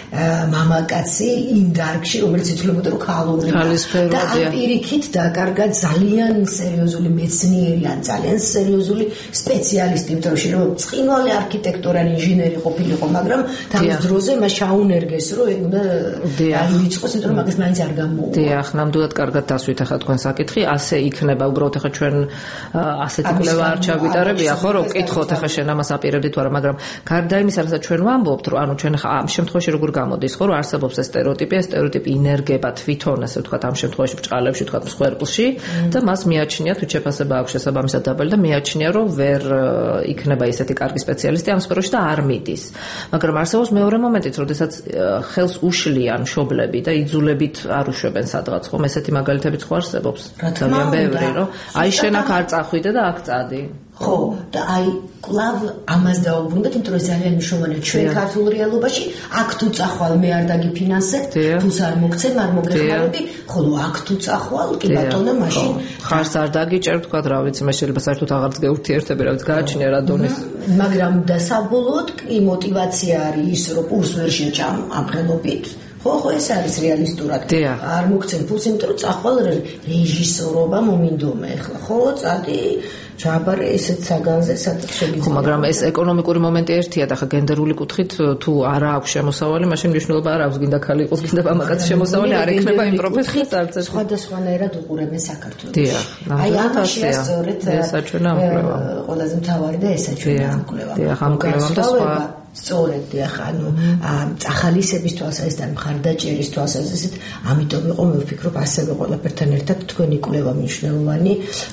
მამაკაცი იმ დარგში რომელიც ითვლებოდა რომ ქალურია და ამ პირიქით დაკარგა ძალიან სერიოზული მეცნიერი ან ძალიან სერიოზული სპეციალისტი იმიტომ რომ შეიძლება ცხინვალე არქიტექტორ ან ინჟინერი ყოფილიყო მაგრამ თავის დროზე მას ჩაუნერგეს რომ ეგ უნდა დაიწყოს იმიტომ რომ მაგას მაინც არ გამოუვა დიახ ნამდვილად კარგად დასვით ახლა თქვენ საკითხი ასე იქნება უბრალოდ ახლა ჩვენ ასეთი კვლევა არ ჩავიტარებია ხო რომ ვკითხოთ ახლა შენ ამას აპირებდით თუ არა მაგრამ გარდა იმისა რასაც ჩვენ ვამბობთ რომ ანუ ჩვენ ამ შემთხვევაში როგორ გამოდის ხო რომ არსებობს ეს სტერეოტიპი ინერგება თვითონ ასე ვთქვათ ამ შემთხვევაში ბრჭყალებში ვთქვათ მსხვერპლში და მას მიაჩნია თუ შეფასება აქვს შესაბამისად დაბალი და მიაჩნია რომ ვერ იქნება ისეთი კარგი სპეციალისტი ამ სფეროში და არ მიდის მაგრამ არსებობს მეორე მომენტიც როდესაც ხელს უშლიან მშობლები და იძულებით არ უშვებენ სადღაც ხომ ესეთი მაგალითებიც ხო არსებობს ძალიან ბევრი რომ აი შენ აქ არ წახვიდე და აქ წადი ხო და აი კლავ ამას დაუბრუნდეთ იმიტომ რომ ძალიან მნიშვნელოვანია ჩვენ ქართულ რეალობაში აქ თუ წახვალ მე არ დაგიფინანსებ თუს არ მოგცემ არ მოგეხმარები ხოლო აქ თუ წახვალ კი ბატონო მაშინ ხარს არ დაგიჭერ თქვა რა ვიცი მე შეიძლება საერთოდ აღარც გეურთიერთები რა ვიცი გააჩნია რა დონის მაგრამ და საბოლოოდ კი мотиваცია არის ის რომ პურს ვერ შეჭამ ამღელობით ხო ეს არის რეალისტურად არ მოგცემ ფულს იმიტომ რომ წახვალ რეჟისორობა მომინდომე ახლა ხო წადი ჯაბარე ესეთ საგანზე სადაც შეიძლება მაგრამ ეს ეკონომიკური მომენტი ერთია და ხა გენდერული კუთხით თუ არა აქვს შემოსავალი მაშინ მნიშვნელობა არ აქვს გინდა ხალი იყოს გინდა მამაკაცი შემოსავალი არ იქნება იმ პროფესიას არც ეს სხვადასხვანაირად უყურებენ საქართველოს დიახ ამაშია სწორედ ესაჩვენა ამკლევა ყველაზე მთავარი და ესაჩვენა ამკლევა დიახ ამკლევამ და სხვა სწორედ ახლა ახალისების თვალსაზრისით მხარდაჭერის თვალსაზრისით ამიტომ იყო მე ვფიქრობ ასევე ყველაფერთან ერთად თქვენი კვლევა მნიშვნელოვანი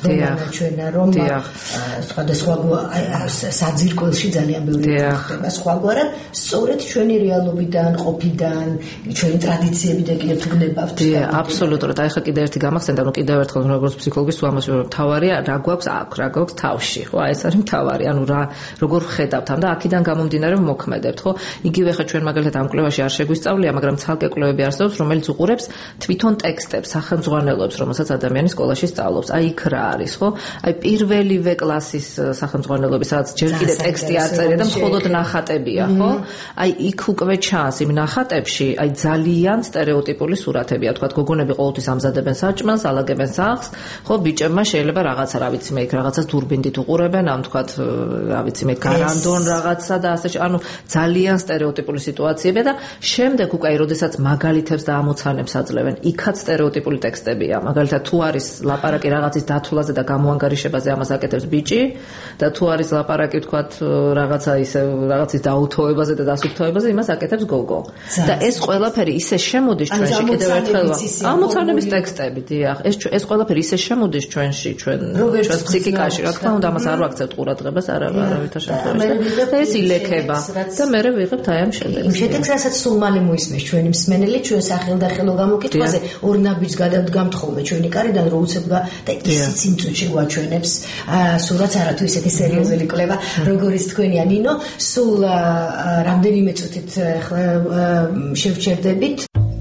რომ სხვადასხვა საძირკველში ძალიან ბევრი ხდება სხვაგვარად სწორედ ჩვენი რეალობიდან ყოფიდან ჩვენი ტრადიციებიდან კიდევ თუ გნებავთ აბსოლუტურად აი ხა კიდევ ერთი გამახსენდა რომ კიდევ ერთხელ როგორც ფსიქოლოგის თუ ამას რომ თავარია რა გვაქვს აქ რა გვაქვს თავში ხო აი ეს არის თავარი ანუ რა როგორ ხედავთ ამ და აქედან გამომდინარე მოქმედებთ ხო იგივე ხა ჩვენ მაგალითად ამ კვლევაში არ შეგვისწავლია მაგრამ ცალკე კვლევები არსებობს რომელიც უყურებს თვითონ ტექსტებს სახელმძღვანელოებს რომელსაც ადამიანი სკოლაში სწავლობს აი იქ რა არის ხო აი პირველივე კლასის სახელმძღვანელოები სადაც ჯერ კიდე ტექსტი არ წერია და მხოლოდ ნახატებია ხო აი იქ უკვე ჩანს იმ ნახატებში აი ძალიან სტერეოტიპული სურათებია თქვა გოგონები ყოველთვის ამზადებენ საჭმელს ალაგებენ სახლს ხო ბიჭებმა შეიძლება რაღაცა რა ვიცი მე იქ რაღაცას დურბინით უყურებენ ამ თქვა რა ვიცი მე გარანდონ რაღაცა და ასე ანუ ძალიან სტერეოტიპული სიტუაციებია და შემდეგ უკვე აი როდესაც მაგალითებს და ამოცანებს აძლევენ იქაც სტერეოტიპული ტექსტებია მაგალითად თუ არის ლაპარაკი რაღაცის დათვლაზე და გამოანგარიშებაზე ამას აკეთებს ბიჭი და თუ არის ლაპარაკი ვთქვათ რაღაცა ისე რაღაცის დაუთოებაზე და დასუფთავებაზე იმას აკეთებს გოგო და ეს ყველაფერი ისე შემოდის ჩვენში კიდევ ერთხელ ამოცანების ტექსტები დიახ ეს ყველაფერი ისე შემოდის ჩვენში ჩვენს ფსიქიკაში რა თქმა უნდა ამას არ ვაქცევთ ყურადღებას არავითარ შემთხვევაში და ეს ილექება და მე ვიღებთ აი ამ შედეგს. იმ შედეგს რასაც სულ მალე მოისმენს ჩვენი მსმენელი ჩვენ სახელდახელო გამოკითხვაზე ორ ნაბიჯს გადავდგამთ ხოლმე ჩვენი კარიდან რომ უცებდა და ისიც იმ წუთში გვაჩვენებს სულაც არათუ ისეთი სერიოზული კვლევა როგორიც თქვენია ნინო სულ რამდენიმე წუთით ახლა შევჩერდებით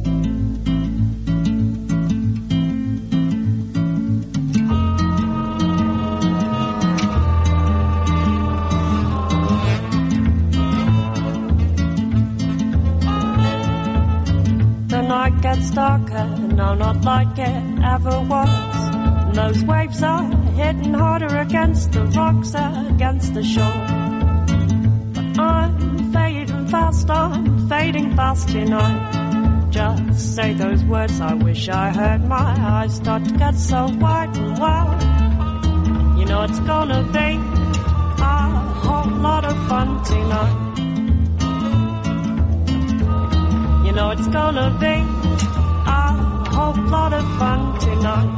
Gets darker, no, not like it ever was. And those waves are hitting harder against the rocks, against the shore. But I'm fading fast tonight. Just say those words I wish I heard. My eyes start to get so wide and wild. You know it's gonna be a whole lot of fun tonight. You know it's gonna be a whole lot of fun tonight.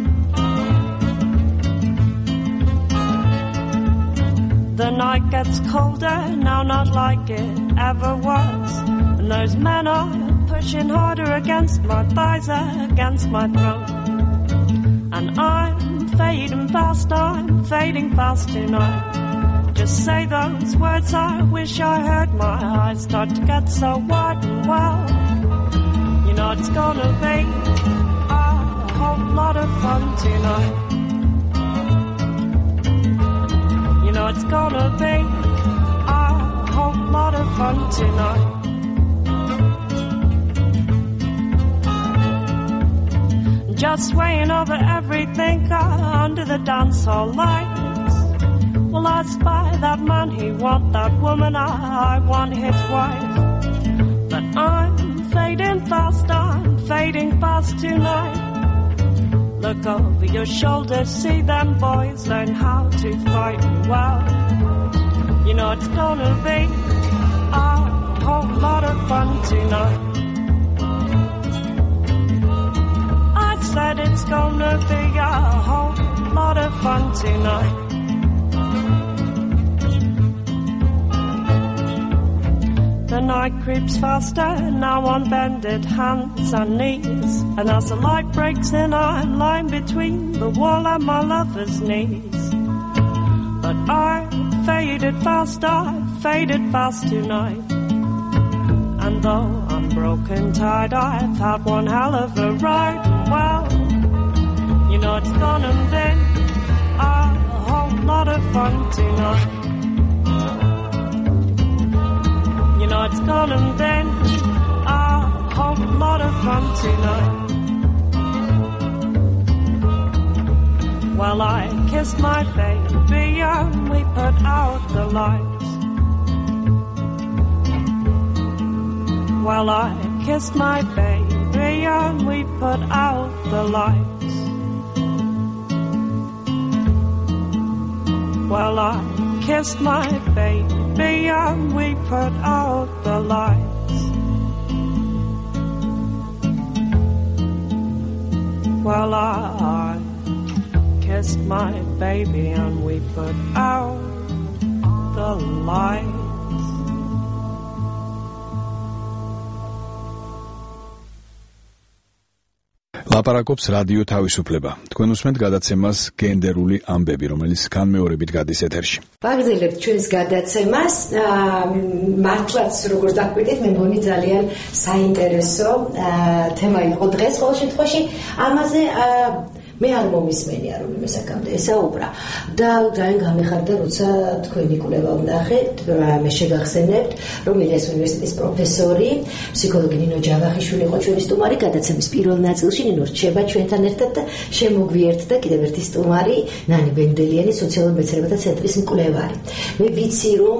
The night gets colder, now not like it ever was. And those men are pushing harder against my thighs, against my throat. And I'm fading fast tonight. Just say those words I wish I heard. My eyes start to get so wide and wild. You know it's gonna be a whole lot of fun tonight. You know it's gonna be a whole lot of fun tonight. Just swaying over everything under the dance hall lights. Well, I spy that man, he want that woman, I want his wife. But I'm fading fast tonight. Look over your shoulder, see them boys learn how to fight well. You know it's gonna be a whole lot of fun tonight. I said it's gonna be a whole lot of fun tonight. The night creeps faster, now on bended hands and knees. And as the light breaks in, I'm lying between the wall and my lover's knees. But I faded fast tonight. And though I'm broken tired, I've had one hell of a ride. Well, you know it's gonna be a whole lot of fun tonight. You know it's gonna be a whole 29. Well, I kissed my baby and we put out the lights. Well, I kissed my baby and we put out the lights. Well, I kissed my baby and we put out the lights. Well, I kissed my baby and we put out the lights. ლაპარაკობს რადიო თავისუფლება. თქვენ უსმენთ გადაცემას გენდერული ამბები, რომელიც განმეორებით გადის ეთერში. ვაგრძელებთ ჩვენს გადაცემას. მართლაც როგორც დაგვიდეთ, მე მგონი ძალიან საინტერესო თემა იყო დღეს ყოველ შემთხვევაში. ამაზე მე არ მომისმენია რომ მე საკამდე ესაუბრა და ძალიან გამეხარდა როცა თქვენი კვლევა ვნახეთ. მე შეგახსენებთ რომ ეს უნივერსიტეტის პროფესორი ფსიქოლოგი ნინო ჯავახიშვილი იყო ჩვენი სტუმარი გადაცემის პირველ ნაწილში. ნინო რჩება ჩვენთან ერთად და შემოგვიერთდა კიდევ ერთი სტუმარი ნანი ბენდელიანი სოციალურ მეცნიერებათა ცენტრის მკვლევარი. მე ვიცი რომ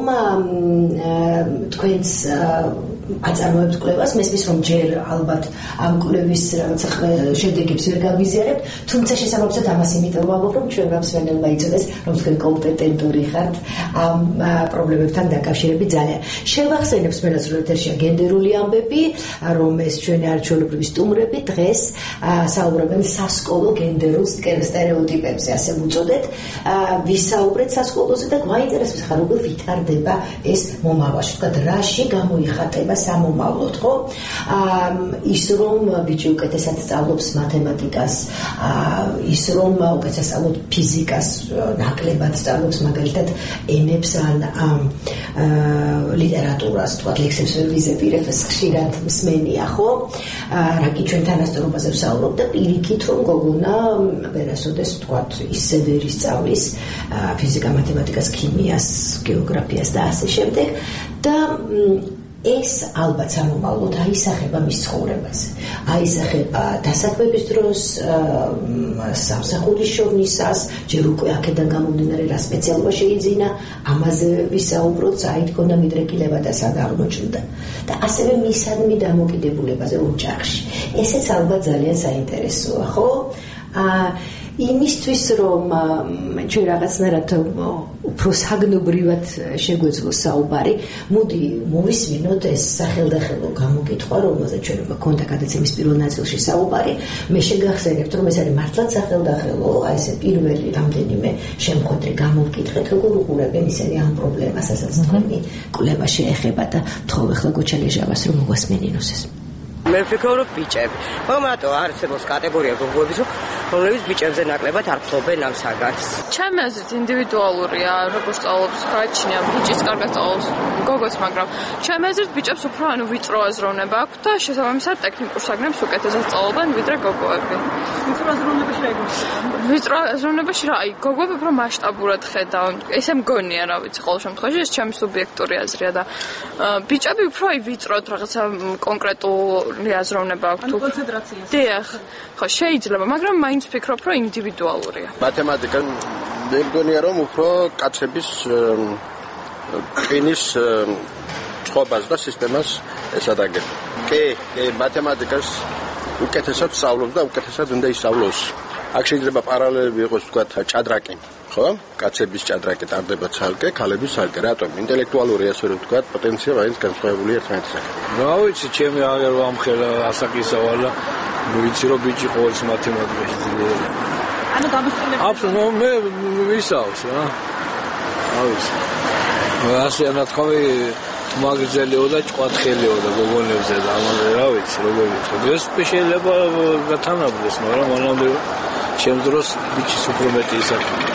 თქვენს აწარმოებთ კვლევას, მესმის რომ ჯერ ალბათ ამ კვლევის რაღაცა შედეგებს ვერ გავიზიარებთ, თუმცა შესაბამისად ამას იმიტომ ვამბობ, რომ ჩვენ გამსმენელმა იცოდეს, რომ თქვენ კომპეტენტური ხართ ამ პრობლემებთან დაკავშირებით ძალიან. შევახსენებს მენაც რომ ეთერშია გენდერული ამბები, რომ ეს ჩვენი არჩეულებრივი სტუმრები დღეს საუბრობენ სასკოლო გენდერულ სტერეოტიპებზე, ასე ვუწოდეთ. ვისაუბრეთ სასკოლოზე და გვაინტერესებს ხარ როგორ ვითარდება ეს მომავალში, თქვა რაში გამოიხატება სამომავლოდ, ხო? ის რომ ბიჭი უკეთესად სწავლობს მათემატიკას, ის რომ უკეთესად სწავლობს ფიზიკას, ნაკლებად სწავლობს მაგალითად ენებს ან ლიტერატურას, თქვა ლექსებს ვერ ვიზებირებ, ეს ხშირად მსმენია, ხო? რა კი ჩვენ თანასწორობაზე ვსაუბრობ და პირიქით რომ გოგონა ვერასოდეს თქვა ისე ვერ ისწავლის ფიზიკა, მათემატიკას, ქიმიას, გეოგრაფიას და ასე შემდეგ და ეს ალბათ სამომავლოდ აისახება მის ცხოვრებაზე. აისახება დასაქმების დროს, სამსახურის შოვნისას, ჯერ უკვე აქედან გამომდინარე რა სპეციალობა შეიძინა, ამაზე ვისაუბროთ, საით ქონდა მიდრეკილება და სად აღმოჩნდა. და ასევე მისადმი დამოკიდებულებაზე ოჯახში. ესეც ალბათ ძალიან საინტერესოა, ხო? იმისთვის რომ ჩვენ რაღაცნაირად უფრო საგნობრივად შეგვეძლოს საუბარი, მოდი მოვისმინოთ ეს სახელდახელო გამოკითხვა, რომელზეც ჩვენ გვქონდა გადაცემის პირველ ნაწილში საუბარი. მე შეგახსენებთ, რომ ეს არის მართლაც სახელდახელო, აი ესე პირველი რამდენიმე შემოხვედრი გამოვკითხეთ, როგორ უყურებენ ისინი ამ პრობლემას, ასაც თქვენი კვლევა შეეხება და თხოვ ახლა გოჩალე ჟავას რომ მოგვასმენინოს ეს. მე ვფიქრობ ბიჭები. მომატო არსებობს კატეგორია გოგოების, რომლებიც ბიჭებზე ნაკლებად არ ფლობენ ამ საგანს. ჩემი აზრით ინდივიდუალურია, როგორც სწავლობს გააჩნია, ბიჭიც კარგად სწავლობს, გოგოც, მაგრამ ჩემი აზრით ბიჭებს უფრო ვიწრო აზროვნება აქვთ და შესაბამისად ტექნიკურ საგნებს უკეთესად სწავლობენ ვიდრე გოგოები. ვიწრო აზროვნებაში რა იგივე? ვიწრო აზროვნებაში რა, გოგოები უფრო მასშტაბურად ხედავენ. ესე მგონია, რა ვიცი, ყოველ შემთხვევაში ეს ჩემი სუბიექტური აზრია და ბიჭები უფრო ვიწროდ რაღაცა კონკრეტული აზროვნება აქვთ. კონცენტრაცია. დიახ, ხო შეიძლება, მაგრამ მაინც ვფიქრობ, რომ ინდივიდუალურია. მათემატიკა მე მგონია, რომ უფრო კაცების ტვინის წყობას და სისტემას ესადაგება. კი, მათემატიკას უკეთესად სწავლობს და უკეთესად უნდა ისწავლოს. აქ შეიძლება პარალელები იყოს, ვთქვათ, ჭადრაკი, ხო? კაცების ჭადრაკი ტარდება ცალკე, ქალების ცალკე. რატომ? ინტელექტუალური, ასე რომ ვთქვათ, პოტენცია მაინც განსხვავებული ერთმანეთისგან. რა ვიცი, ჩემი აღარ ვამხელა ასაკისავალ და ვიცი რომ ბიჭი ყოველს მათემატიკაში ძლიერია. ანუ გამოსწორებული. აბსოლუტურად მე ვისაუბრს რა. რა ვიცი. ასე ანათქვამი მაგზელიო და ჭყვათხელიო და გოგონებზე და ამაზე რა ვიცი როგორ ვიტყვი. ეს შეიძლება გათანაბრდეს, მაგრამ მანამდე ჩემ დროს ბიჭის უფრო მეტი ისაკია.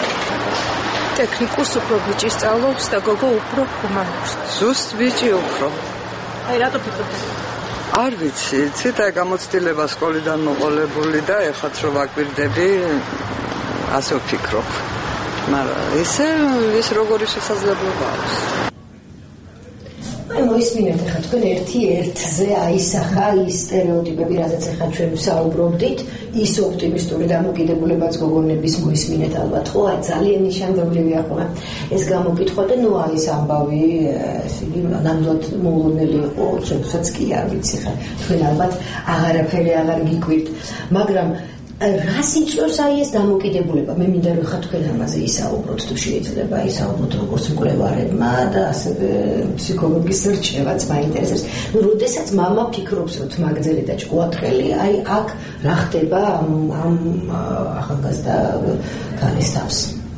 ტექნიკურს უფრო ბიჭი სწავლობს და გოგო უფრო ჰუმანურს. ზუსტ ბიჭი უფრო. აი რატო ფიქრობთ? არ ვიცი, ციტა გამოცდილება სკოლიდან მოყოლებული და ეხლაც რომ ვაკვირდები, ასე ვფიქრობ. მაგრამ ეს როგორი შესაძლებლობა აქვს? მოისმინეთ ახლა თქვენ ერთ-ერთზე აისახა ის სტერეოტიპები, რაზეც ახლა ჩვენ ვსაუბრობდით, ის ოპტიმისტური დამოკიდებულებაც გოგონების მოისმინეთ ალბათ, ხო? აი ძალიან ნიშანდობლივია ხოლმე ეს გამოკითხვა და ნუ არის ამბავი, ესე იგი, ნამდვილად მოულოდნელი იყო, ჩვენსაც კი არ ვიცი ხა. თქვენ ალბათ აღარაფერი აღარ გიკვირთ, მაგრამ რას იწვევს აი ეს დამოკიდებულება? მე მინდა რომ ხა თქვენ ამაზე ისაუბროთ, თუ შეიძლება ისაუბროთ როგორც მკვლევარებმა და ასევე ფსიქოლოგის რჩევაც მაინტერესებს. ნუ როდესაც მამა ფიქრობს, რომ თმაგძელი და ჭკუათხელი, აი აქ რა ხდება ამ ახალგაზრდა ქალის თავს?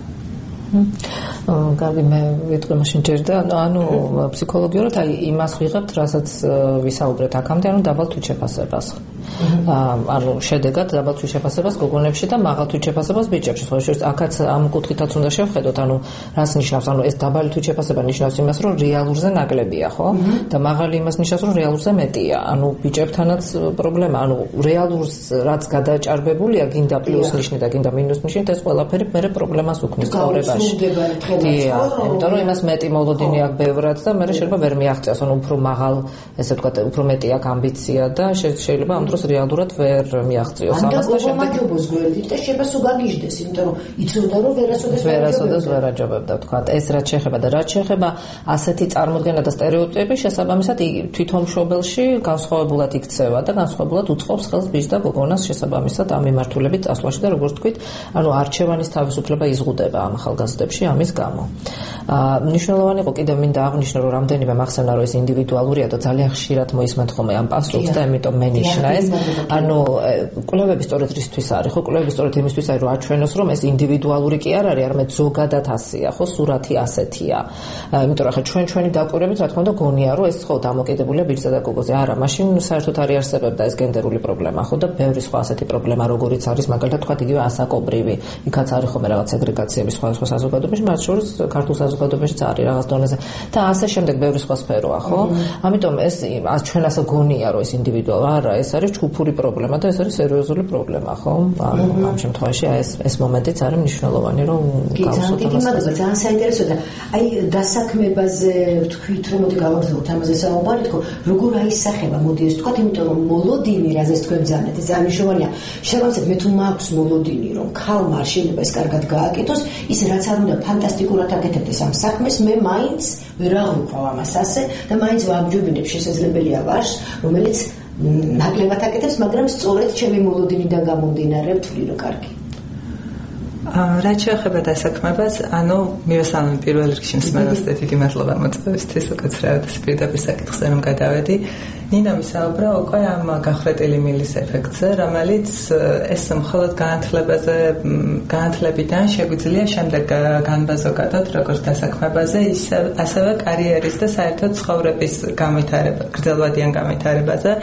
კარგი, მე ვიტყვი მაშინ ჯერდა, ანუ ფსიქოლოგიურად აი იმას ვიღებთ, რასაც ვისაუბრეთ აქამდე, ანუ დაბალ თვითშეფასებას. ანუ შედეგად დაბალ თვითშეფასებას გოგონებში და მაღალ თვითშეფასებას ბიჭებში. ხო, აქაც ამ კუთხითაც უნდა შევხედოთ, ანუ რას ნიშნავს? ანუ ეს დაბალი თვითშეფასება ნიშნავს იმას, რომ რეალურზე ნაკლებია, ხო? და მაღალი იმას ნიშნავს, რომ რეალურზე მეტია. ანუ ბიჭებთანაც პრობლემა, ანუ რეალურს რაც გადაჭარბებულია, გინდა პლუს ნიშნით და გინდა მინუს ნიშნით, ეს ყველაფერი მერე პრობლემას უქმნის ცხოვრებაში. იმიტომ რომ იმას მეტი მოლოდინი აქვს ბევრად და მე შეიძლება ვერ მიაღწიოს, ანუ უფრო მაღალ, ესე ვთქვათ, უფრო მეტი აქვს ამბიცია და შეიძლება ამ დროს რეალურად ვერ მიაღწიოს ამას და შემდეგ ამაჯობოს გვერდით და შეიძლება სულ გაგიჟდეს, იმიტომ რომ იცოდა რომ ვერასოდეს ვერ აჯობებდა, ვთქვათ, ეს რაც შეეხება და რაც შეეხება ასეთი წარმოდგენა და სტერეოტიპები, შესაბამისად თვითონ მშობელში განსხვავებულად იქცევა და განსხვავებულად უწყობს ხელს ბიჭს და გოგონას შესაბამისად ამ მიმართულებით წასვლაში და როგორც თქვით, ანუ არჩევანის თავისუფლება იზღუდება ამ ახალგაზრდებში ამის გამო. მნიშვნელოვანი იყო კიდევ მინდა აღვნიშნო, რომ რამდენიმე მახსოვნა, რომ ეს ინდივიდუალურია და ძალიან ხშირად მოისმენთ ხოლმე ამ პასუხს და ამიტომ მე ნიშნა ეს. ანუ კვლევები სწორედ რისთვის არის, ხო, კვლევები სწორედ იმისთვის არის, რომ აჩვენოს, რომ ეს ინდივიდუალური კი არ არის, არამედ ზოგადად ასეა, ხო, სურათი ასეთია. იმიტომ რომ ხა ჩვენი დაკვირვებით, რა თქმა უნდა, გონია, რომ ეს ხო დამოკიდებულია ბიჭსა და გოგოზე. არა, მაშინ საერთოდ არ იარსებებდა ეს გენდერული პრობლემა, ხო, და ბევრი სხვა ასეთი პრობლემა, როგორიც არის, მაგალითად, თქვა იგივე ასაკობრივი, იქაც არის ხოლმე რაღაც სეგრეგაციები სხვადასხვა საზოგადოებაში, მათ შორის ქართულ საზოგადოებაშიც არის რაღაც დონეზე და ასე შემდეგ ბევრი სხვა სფეროა, ხო? ამიტომ ეს ჩვენ ასე გონია, რომ ეს ინდივიდუალურია, არა, ეს არის ჯგუფური პრობლემა და ეს არის სერიოზული პრობლემა, ხო? ამ შემთხვევაში ეს მომენტიც არის მნიშვნელოვანი, რომ გავუსვათ ამას. ძალიან საინტერესოა და აი დასაქმებაზე ვთქვით, რომ მოდი გავაგზავნოთ ამაზე საუბარი, თქო, როგორ აისახება, მოდი ეს ვთქვათ, იმიტომ რომ მოლოდინი, რაზეც თქვენ ბრძანეთ, ეს ძალიან მნიშვნელოვანია. შესაბამისად, მე თუ მაქვს მოლოდინი, რომ ქალმა შეიძლება ეს კარგად გააკეთოს, ის რაც არ უნდა ფანტასტიკურად აკეთებდეს ამ საქმეს, მე მაინც ვერ აღვიქვავ ამას ასე და მაინც ვამჯობინებ შესაძლებელია ვარს, რომელიც ნაკლებად აკეთებს, მაგრამ სწორედ ჩემი მოლოდინიდან გამომდინარე ვთვლი, რომ კარგი. რაც შეეხება დასაქმებას, ანუ მივესალმები პირველ რიგში მსმენელს და დიდი მადლობა მოწვევისთვის, უკაცრავად პირდაპირ საკითხზე რომ გადავედი. ნინა ვისაუბრა უკვე ამ გახრეტილი მილის ეფექტზე, რომელიც ეს მხოლოდ განათლებიდან შეგვიძლია შემდეგ განბაზოგადოთ როგორც დასაქმებაზე, ასევე კარიერის და საერთოდ ცხოვრების განვითარება, გრძელვადიან განვითარებაზე.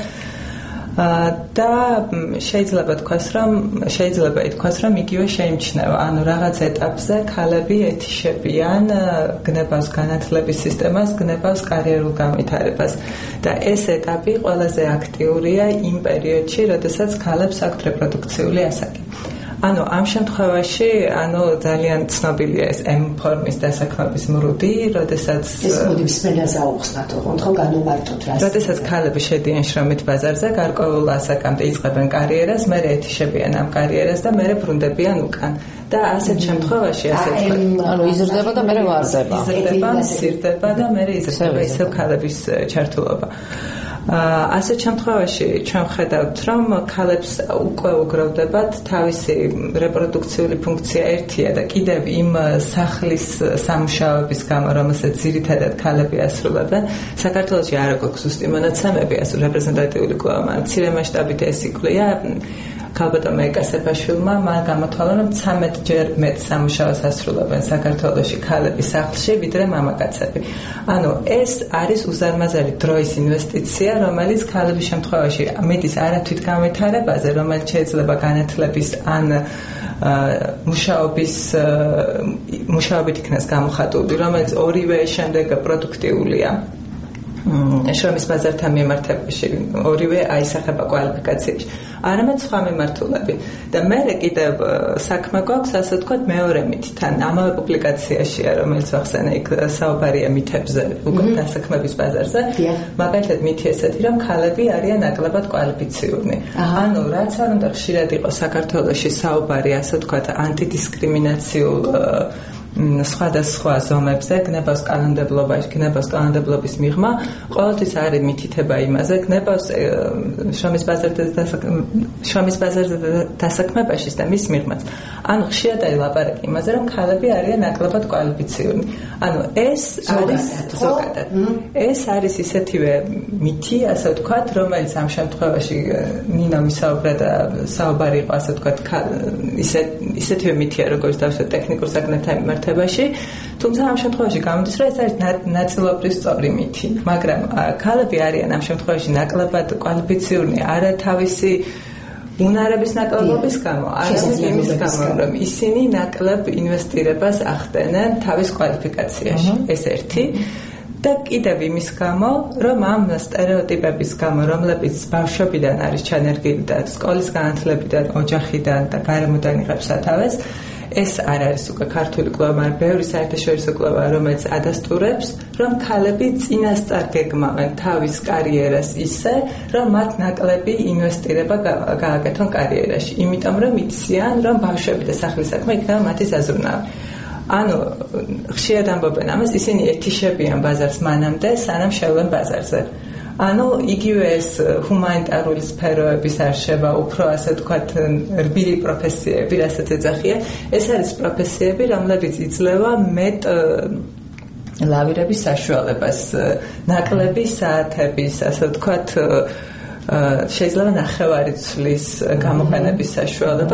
და შეიძლება ითქვას, რომ იგივე შეიმჩნევა, ანუ რაღაც ეტაპზე ქალები ეთიშებიან გნებავს განათლების სისტემას, გნებავს კარიერულ განვითარებას და ეს ეტაპი ყველაზე აქტიურია იმ პერიოდში, როდესაც ქალებს აქვთ რეპროდუქციული ასაკი. ანუ ამ შემთხვევაში, ძალიან ცნობილია ეს M ფორმის დასაქმების მრუდი, როდესაც ეს მოდი მსმენელს აუხსნათ, თქო განუმარტოთ რას. როდესაც ქალები შედიან შრომით ბაზარზე, გარკვეულ ასაკამდე იწყებენ კარიერას, მერე ეთიშებიან ამ კარიერას და მერე ბრუნდებიან უკან. და ასეთ შემთხვევაში ანუ იზრდება და მერე ვარდება. იზრდება და მერე იზრდება ისევ ქალების ჩართულობა. ასეთ შემთხვევაში ჩვენ ხედავთ, რომ ქალებს უკვე უგროვდებათ თავისი რეპროდუქციული ფუნქცია ერთია და კიდევ იმ სახლის სამუშაოების გამო, რომელსაც ძირითადად ქალები ასრულებენ, საქართველოში არ აქვს ზუსტი მონაცემები, რეპრეზენტატიული კვლევა, მცირე მასშტაბით ეს იკვლია. ქალბატონმა ეკასეფაშვილმა მან გამოთვალა, რომ 13 ჯერ მეტ სამუშაოს ასრულებენ საქართველოში ქალები სახლში, ვიდრე მამაკაცები. ანუ ეს არის უზარმაზარი დროის ინვესტიცია, რომელიც ქალების შემთხვევაში მიდის არათვით განვითარებაზე, რომელიც შეიძლება განათლების ან მუშაობით იქნას გამოხატული, რომელიც ორივე შემდეგ პროდუქტიულია. შრომის ბაზართან მიმართებაში ორივე აისახება კვალიფიკაციაში. არამედ სხვა მიმართულები. და მე კიდევ საქმე გვაქვს, ასე ვთქვათ, მეორე მითთან, ამავე პუბლიკაციაშია, რომელიც ახსენე იქ საუბარია მითებზე, უკვე დასაქმების ბაზარზე. მაგალითად მითი ესეთი, რომ ქალები არიან ნაკლებად კვალიფიციური. ანუ რაც არ უნდა ხშირად იყოს საქართველოში საუბარი, ასე ვთქვათ, ანტიდისკრიმინაციულ სხვადასხვა ზომებზე, გნებავს კანონმდებლობაში, გნებავს კანონმდებლობის მიღმა, ყოველთვის არის მითითება იმაზე, გნებავს შრომის ბაზარზე დასაქმებაში და მის მიღმაც. ანუ ხშირად არის ლაპარაკი იმაზე, რომ ქალები არიან ნაკლებად კვალიფიციური. ანუ ეს არის ზოგადად. ეს არის ისეთივე მითი, ასე ვთქვათ, რომელიც ამ შემთხვევაში ნინო მისაუბრა და საუბარი იყო, ასე ვთქვათ, ისეთივე მითია, როგორც დავშვა ტექნიკურ საკითხებთან მიმართებაში, თუმცა ამ შემთხვევაში გამოდის, რომ ეს არის ნაწილობრივ სწორი მითი, მაგრამ ქალები არიან ამ შემთხვევაში ნაკლებად კვალიფიციური არა თავისი უნარების ნაკლებობის გამო, არამედ იმის გამო, რომ ისინი ნაკლებ ინვესტირებას ახდენენ თავის კვალიფიკაციაში. ეს ერთი. და კიდევ იმის გამო, რომ ამ სტერეოტიპების გამო, რომლებიც ბავშვობიდან არის ჩანერგილი და სკოლის განათლებიდან, ოჯახიდან და გარემოდან იღებს სათავეს, ეს არ არის უკვე ქართული კვლევა, მაგრამ ბევრი საერთაშორისო კვლევა, რომელიც ადასტურებს, რომ ქალები წინასწარ გეგმავენ თავის კარიერას ისე, რომ მათ ნაკლები ინვესტირება გააკეთონ კარიერაში, იმიტომ რომ იციან, რომ ბავშვები და სახლის საქმე იქნება მათი საზრუნავი. ანუ ხშირად ამბობენ ამას, ისინი ეთიშებიან ბაზარს მანამდე, სანამ შევლენ ბაზარზე. ანუ იგივე ეს ჰუმანიტარული სფეროების არშევა, უფრო ასე ვთქვათ, რბილი პროფესიები, რასაც ეძახიან, ეს არის პროფესიები, რომლებიც იძლევა მეტ ლავირების საშუალებას, ნაკლები საათების, ასე ვთქვათ, შეიძლება ნახევარი ცვლის გამოყენების საშუალება,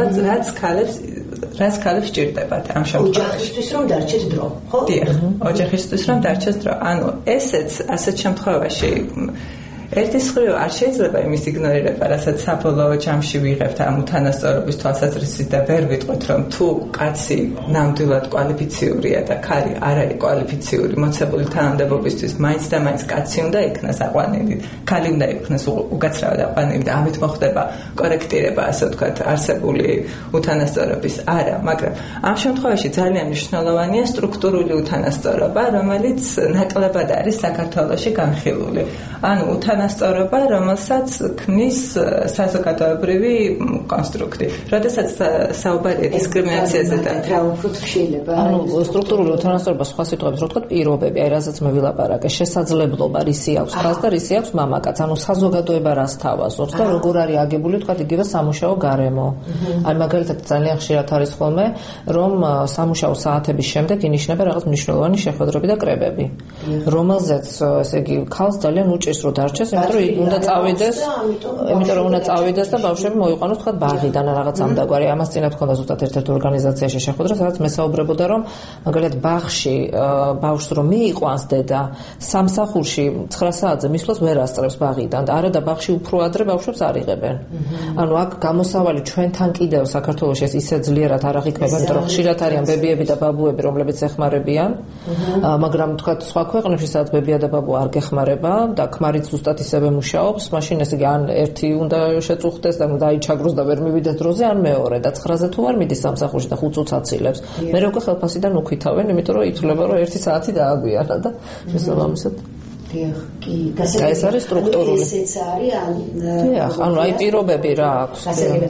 რაც ქალებს სჭირდებათ ამ შემთხვევაში. ოჯახისთვის რომ დარჩეს დრო, ხო? დიახ, ოჯახისთვის რომ დარჩეს დრო. ანუ ესეც ასეთ შემთხვევაში ერთის მხრივ არ შეიძლება იმის იგნორირება, რასაც საბოლოო ჯამში ვიღებთ ამ უთანასწორობის თვალსაზრისით და ვერ ვიტყვით, რომ თუ კაცი ნამდვილად კვალიფიციურია და ქალი არ არის კვალიფიციური მოცებული თანამდებობისთვის, მაინც და მაინც კაცი უნდა იქნას აყვანილი, ქალი უნდა იქნას უკაცრავად აყვანილი და ამით მოხდება კორექტირება, ასე ვთქვათ, არსებული უთანასწორობის. არა, მაგრამ ამ შემთხვევაში ძალიან მნიშვნელოვანია სტრუქტურული უთანასწორობა, რომელიც ნაკლებად არის საქართველოში განხილული. ანუ უთანასწორობა, რომელსაც ქმნის საზოგადოებრივი კონსტრუქტი. როდესაც საუბარია დისკრიმინაციაზე და ანუ სტრუქტურული უთანასწორობა სხვა სიტყვებით რო ვთქვათ, პირობები, აი რასაც მე ვილაპარაკე, შესაძლებლობა, რისი აქვს ხალხს და რისი აქვს მამაკაც. ანუ საზოგადოება რას თავაზობს და როგორ არის აგებული, ვთქვათ, იგივე სამუშაო გარემო. აი მაგალითად ძალიან ხშირად არის ხოლმე, რომ სამუშაო საათების შემდეგ ინიშნება რაღაც მნიშვნელოვანი შეხვედრები და კრებები, რომელზეც ესე იგი ქალს ძალიან უჭირს რომ დარჩეს, იმიტომ რომ უნდა წავიდეს, და ბავშვები მოიყვანოს თქვა ბაღიდან რაღაც ამდაგვარი. ამას წინათ ქონდა ზუსტად ერთ-ერთ ორგანიზაციაში შეხვედრა, სადაც მესაუბრებოდა, რომ მაგალითად ბაღში ბავშვს რომ მიიყვანს დედა სამსახურში 9 საათზე მისვლას ვერ ასწრებს ბაღიდან და არა და ბაღში უფრო ადრე ბავშვებს არ იღებენ. ანუ აქ გამოსავალი ჩვენთან კიდევ საქართველოში ეს ისე ძლიერად არ აღიქმება, იმიტომ რომ ხშირად არიან ბებიები და ბაბუები, რომლებიც ეხმარებიან, მაგრამ თქვა სხვა ქვეყნებში სადაც ბებია და ბაბუ არ გეხმარება და ქმარიც ზუსტად ისევე მუშაობს, მაშინ ესე იგი ან ერთი უნდა შეწუხდეს და დაიჩაგროს და ვერ მივიდეს დროზე, ან მეორე და 9-ზე თუ არ მიდის სამსახურში და 5 წუთს აცილებს. მე უკვე ხელფასიდან უკვითავენ, იმიტომ რომ ითვლება რომ 1 საათი დააგვიანა და შესაბამისად კი, ეს არის სტრუქტურული. ესეც არის ანუ აი პირობები რა აქვს.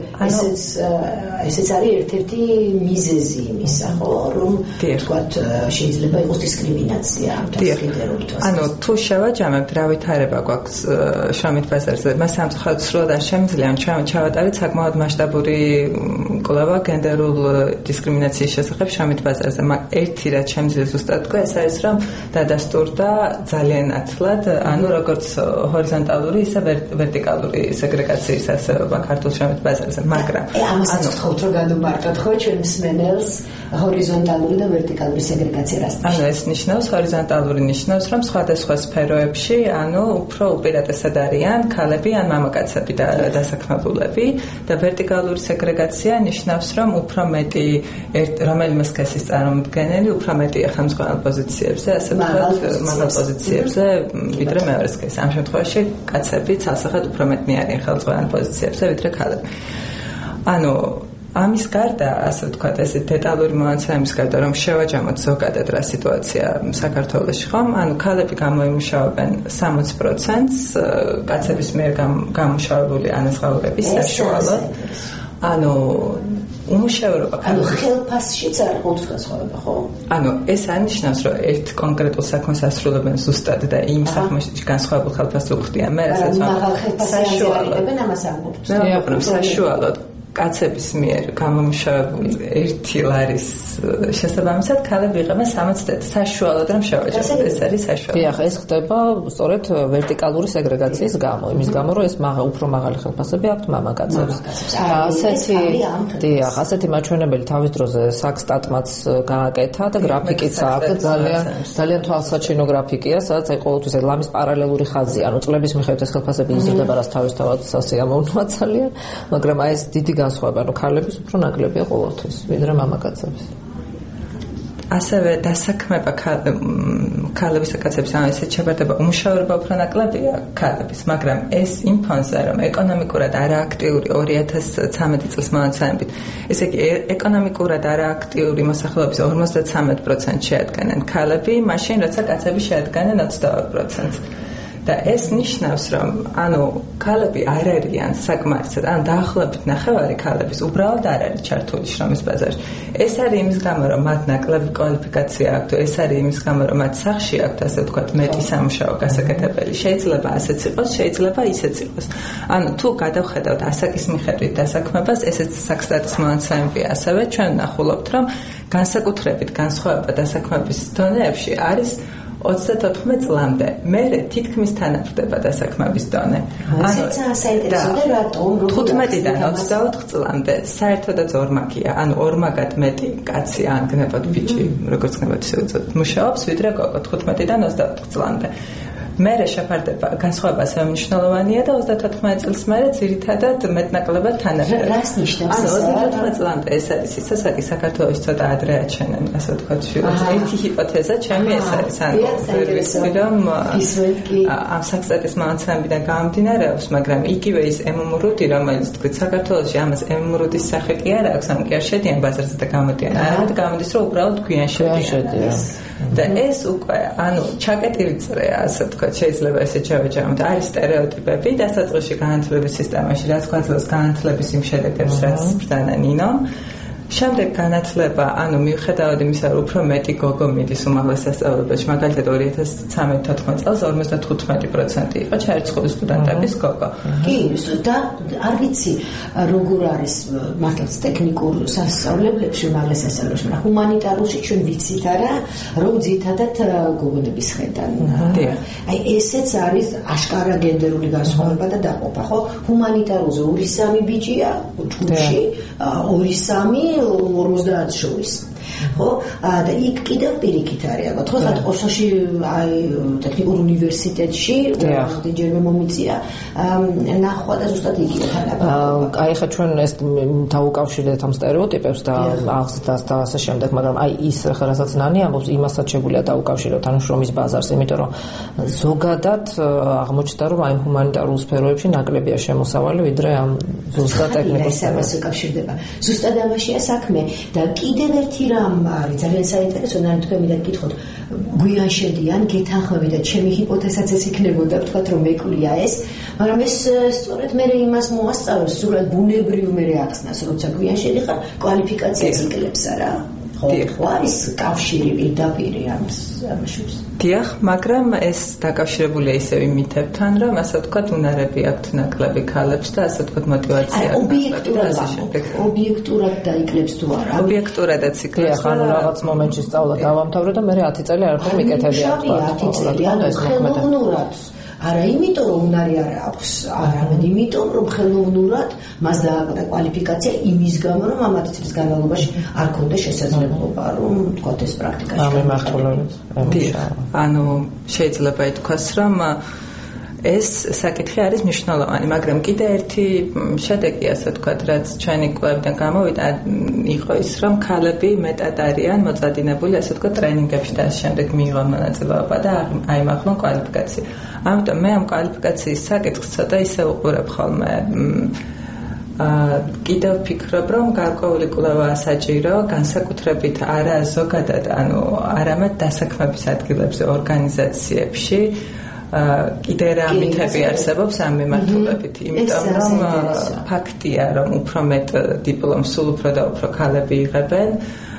ესეც არის ერთ-ერთი მიზეზი იმისა, ხო, რომ თქვათ შეიძლება იყოს დისკრიმინაცია ამ თვალსაჩინო. ანუ თუ შევაჯამებთ რა ვითარება გვაქვს შრომით ბაზარზე, მას სამწუხაროდ სრულად არ შემიძლია ჩავატარეთ საკმაოდ მასშტაბური კვლევა გენდერულ დისკრიმინაციის შესახებ შრომით ბაზარზე. ერთი რაც შემიძლია ზუსტად თქვა, ეს არის რომ დადასტურდა ძალიან ანუ როგორც ჰორიზონტალური, ისე ვერტიკალური სეგრეგაციის არსებობა ქართულ შრომით ბაზარზე, მაგრამ ამასაც ვთქვათ, რომ განვმარტოთ ხო ჩვენ მსმენელს ჰორიზონტალური და ვერტიკალური სეგრეგაცია რას ნიშნავს? ანუ ეს ნიშნავს, ჰორიზონტალური ნიშნავს, რომ სხვადასხვა სფეროებში, ანუ უფრო უპირატესად არიან ქალები ან მამაკაცები და დასაქმებულები და ვერტიკალური სეგრეგაცია ნიშნავს, რომ უფრო მეტი რომელიმე სქესის წარმომადგენელი უფრო მეტი ხელმძღვანელ პოზიციებზე, ასე ვთქვათ, მაღალ პოზიციებზე ვიდრე მეორეს კაცი. ამ შემთხვევაში კაცები ცალსახად უფრო მეტნი არიან ხელმძღვანელ პოზიციებზე ვიდრე ქალები. ანუ ამის გარდა, ასე ვთქვათ, ეს დეტალური მონაცემის გარდა, რომ შევაჯამოთ ზოგადად რა სიტუაცია საქართველოში ხომ, ანუ ქალები გამოიმუშავებენ 60%-ს კაცების მიერ გამუშავებული ანაზღაურების საშუალოდ. ანუ უმუშევრობა ხელფასშიც არ ყავს განსხვავება, ხო? ანუ ეს არნიშნავს, რომ ერთ კონკრეტულ საქმეს ასრულებენ ზუსტად და იმ საქმეში განსხვავებულ ხელფასს უხდიან. მე რასაც საშუალოდ კაცების მიერ გამომშავებული 1 ლარის შესაბამისად ქალები იღებენ 60 საშუალოდ რომ შევაჯამოთ ეს არის საშუალო. დიახ, ეს ხდება სწორედ ვერტიკალური სეგრეგაციის გამო, იმის გამო რომ ეს უფრო მაღალი ხელფასები აქვთ მამაკაცებს. ასეთი მაჩვენებელი თავის დროზე საქსტატმაც გააკეთა და გრაფიკიც აქვს ძალიან თვალსაჩინო გრაფიკია, სადაც აი ყოველთვის ლამის პარალელური ხაზი, ანუ წლების მიხედვით ეს ხელფასები იზრდება, რაც თავისთავად სასიამოვნოა ძალიან, მაგრამ აი ეს დიდი განსხვავება, რომ ქალების უფრო ნაკლებია ყოველთვის, ვიდრე მამაკაცების. ასევე დასაქმება ქალების და კაცების ამ ესეთ შეფერდება უმუშევრობა უფრო ნაკლებია ქალების, მაგრამ ეს იმ ფონზე, რომ ეკონომიკურად არააქტიური 2013 წლის მონაცემებით, ესე იგი ეკონომიკურად არააქტიური მოსახლეობის 53% შეადგენენ ქალები, მაშინ როცა კაცები შეადგენენ 22%. და ეს ნიშნავს, რომ ანუ ქალები არ არიან საკმარისად, ანუ დაახლოებით ნახევარი ქალების უბრალოდ არ არის ჩართული შრომის ბაზარში. ეს არის იმის გამო, რომ მათ ნაკლები კვალიფიკაცია აქვთ, ეს არის იმის გამო, რომ მათ სახლში აქვთ, ასე ვთქვათ, მეტი სამუშაო გასაკეთებელი. შეიძლება ასეც იყოს, შეიძლება ისეც იყოს. ანუ თუ გადავხედავთ ასაკის მიხედვით დასაქმებას, ესეც საქსტატის მონაცემებია, ასევე ჩვენ ვნახულობთ, რომ განსაკუთრებით განსხვავება დასაქმების დონეებში არის 34 წლამდე. მერე თითქმის თანაფრდება დასაქმების დონე. ანუ საინტერესოა რატომ 15-დან 24 წლამდე საერთოდაც ორმაგია, ანუ ორმაგად მეტი კაცი ან გნებად ბიჭი, როგორც გნებად ისე უწოდოთ, მუშაობს ვიდრე გოგო 15-დან 24 წლამდე. მერე შეფარდება განსხვავება ასევე მნიშვნელოვანია და 34 წელს მერე ძირითადად მეტნაკლებად თანაფრდება. რას ნიშნავს ეს? 34 წლამდე ეს არის ის ასაკი საქართველოს ცოტა ადრე აჩენენ, ასე ვთქვათ, ერთი ჰიპოთეზა ჩემი ეს არის, ანუ რომ ამ საქსტატის მონაცემებიდან გამომდინარეობს, მაგრამ იგივე ის ემუმრუდი, რომელიც თქვით საქართველოში ამას ემუმრუდის სახე კი არ აქვს, ამ კი არ შედიან ბაზარზე და გამოდიან. არამედ გამოდის, რომ უბრალოდ გვიან შედიან. და ეს უკვე, ანუ ჩაკეტილი წრეა, ასე ვთქვათ, შეიძლება ესე შევაჯამოთ. არის სტერეოტიპები დასაწყისში განათლების სისტემაში, რაც გვაძლევს განათლების იმ შედეგებს, რაც ბრძანა ნინო. შემდეგ განათლება, ანუ მიუხედავად იმისა, რომ უფრო მეტი გოგო მიდის უმაღლეს სასწავლებელში, მაგალითად 2013-14 წელს 55% იყო ჩაერწყული სტუდენტების გოგო. კი, და არ ვიცი, როგორ არის მართლაც ტექნიკურ სასწავლებლებში, უმაღლეს სასწავლებლებში, მაგრამ ჰუმანიტარულში ჩვენ ვიცით არა, რომ ძირითადად გოგონების ხედან. აი ესეც არის აშკარა გენდერული განსხვავება და დაყოფა, ხო? ჰუმანიტარულზე 2-3 ბიჭია ჯგუფში, 2-3 50 შორის. ხო? და იქ კიდევ პირიქით არის, ალბათ, ხო? ხათ ოსოში აი ტექნიკურ უნივერსიტეტში ჯერმე მომიწია ნახვა და ზუსტად იგივე თანაბა. აი ხა ჩვენ ეს დაუკავშირეთ ამ სტერეოტიპებს და აღზრდას და ასე შემდეგ, მაგრამ აი ის რასაც ნანი ამბობს, იმასაც შეგვიძლია დაუკავშიროთ ანუ შრომის ბაზარს, იმიტომ რომ ზოგადად აღმოჩნდა, რომ აი ჰუმანიტარულ სფეროებში ნაკლებია შემოსავალი, ვიდრე ამ ზუსტად ტექნიკურ სფეროებში უკავშირდება. ზუსტად ამაშია საქმე და კიდევ ერთი რამ არის ძალიან საინტერესო, ნანი თქვენ მინდა გითხოთ, გვიან შედიან, გეთანხმებით, ჩემი ჰიპოთეზაც ეს იქნებოდა, ვთქვათ, რომ მეკლია ეს, მაგრამ ეს სწორედ მე იმას მოასწავლებს, სულად ბუნებრივ მე აქცნას, როცა გვიან შედიხარ, კვალიფიკაციას იკლებს არა? ხო, არის კავშირი პირდაპირ ამაშობს. დიახ, მაგრამ ეს დაკავშირებულია ისევ იმ მითებთან, რომ ასე ვთქვათ, უნარები აქვთ ნაკლები ქალებს და ასე ვთქვათ, мотиваცია. ობიექტურად დაიკლებს თუ არა? ობიექტურადაც იკლებს. ანუ რაღაც მომენტში სწავლა დავამთავრე და მე 10 წელი არაფერ მიკეთებია. 10 წელი, ანუ ხელოვნურად. არა იმიტომ, რომ უნარი არ აქვს, არამედ იმიტომ, რომ ხელოვნურად მას დააკვირდა კვალიფიკაცია იმის გამო, რომ ამ 10 წლის განმავლობაში არ ქონდა შესაძლებლობა, რომ თქვათ ეს პრაქტიკაში გამართულიყო. ანუ შეიძლება ითქვას, რომ ეს საკითხი არის მნიშვნელოვანი, მაგრამ კიდე ერთი შედეგი, ასე ვთქვათ, რაც ჩვენი კვლევიდან გამოვიდა, იყო ის, რომ ქალები მეტად არიან მოწადინებული, ასე ვთქვათ, ტრენინგებში და ამ შემდეგ მიიღონ მონაწილეობა და აიმაღლონ კვალიფიკაცია. ამიტომ მე ამ კვალიფიკაციის საკითხს ცოტა ისე უყურებ ხოლმე. კიდევ ვფიქრობ, რომ გარკვეული კვლევა საჭირო, განსაკუთრებით არა ზოგადად, არამედ დასაქმების ადგილებზე, ორგანიზაციებში კიდე რა მითები არსებობს ამ მიმართულებით, იმიტომ რომ ფაქტია, რომ უფრო მეტ დიპლომს სულ უფრო და უფრო ქალები იღებენ.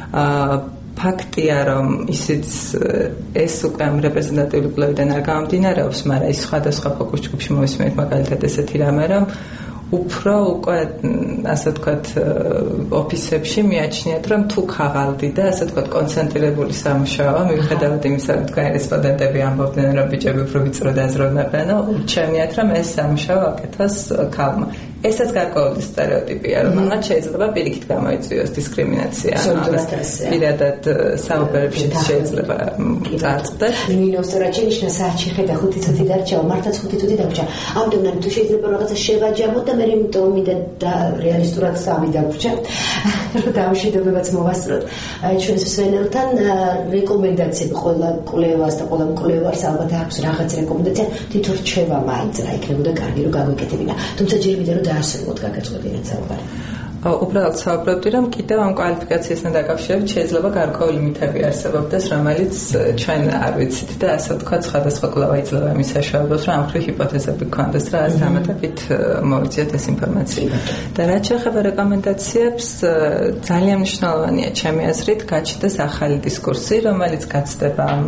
ფაქტია, რომ ისიც ეს უკვე ამ რეპრეზენტატიული კვლევიდან არ გამომდინარეობს, მაგრამ ის სხვადასხვა ფოკუს ჯგუფში მოვისმენთ მაგალითად ესეთი რამე, რომ უფრო უკვე ასე ვთქვათ ოფისებში მიაჩნიათ, რომ თუ ქაღალდი და ასე ვთქვათ კონცენტრირებული სამუშაოა, მიუხედავად იმისა, რომ თქვენი რესპონდენტები ამბობდნენ, რომ ბიჭები უფრო ვიწრო დაზროვნებენ, უჩვენიათ, რომ ეს სამუშაო აკეთოს ქალმა. ესაც გარკვეული სტერეოტიპია, რომელმაც შეიძლება პირიქით გამოიწვიოს დისკრიმინაცია. პირადად საუბარებში შეიძლება წაწყდეს. მინოს რაჩენიშნა საჩი ხედა 5 წუთი დარჩა, მართაც 5 წუთი დარჩა. ამდენად თუ შეიძლება რაღაცა შევაჯამოთ და მე მინდა და რეალისტურად 3 დაგვრჩა. რომ დამშვიდობებაც მოვასწროთ. ჩვენს მსმენელთან რეკომენდაციები ყველა კვლევას და ყველა მკვლევარს ალბათ აქვს რაღაც რეკომენდაცია, თვითონ რჩევა მაინც რა იქნებოდა კარგი რომ გაგვეკეთებინა. თუმცა ჯერ მივიდა რომ დაასრულოთ გაგეწყვეტინეთ საუბარი. უბრალოდ საუბრობდი, რომ კიდევ ამ კვალიფიკაციასთან დაკავშირებით შეიძლება გარკვეული მითები არსებობდეს, რომელიც ჩვენ არ ვიცით და ასე ვთქვათ, სხვადასხვა კვლევა იძლევა იმის საშუალებას, რომ ამ ხრივ ჰიპოთეზები გქონდეს და ამ დამატებით მოვიძიოთ ეს ინფორმაცია. და რაც შეეხება რეკომენდაციებს, ძალიან მნიშვნელოვანია ჩემი აზრით გაჩნდეს ახალი დისკურსი, რომელიც გაცდება ამ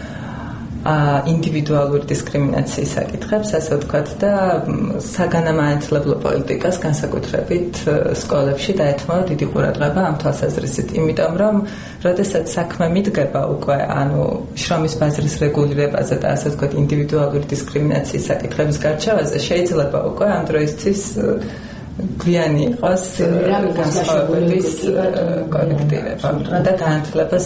ინდივიდუალური დისკრიმინაციის საკითხებს, ასე ვთქვათ, და საგანმანათლებლო პოლიტიკას განსაკუთრებით სკოლებში დაეთმო დიდი ყურადღება ამ თვალსაზრისით, იმიტომ რომ როდესაც საქმე მიდგება უკვე შრომის ბაზრის რეგულირებაზე და ასე ვთქვათ ინდივიდუალური დისკრიმინაციის საკითხების გარჩევაზე, შეიძლება უკვე ამ დროისთვის გვიანი იყოს განსხვავების კოლექტივება და განათლებას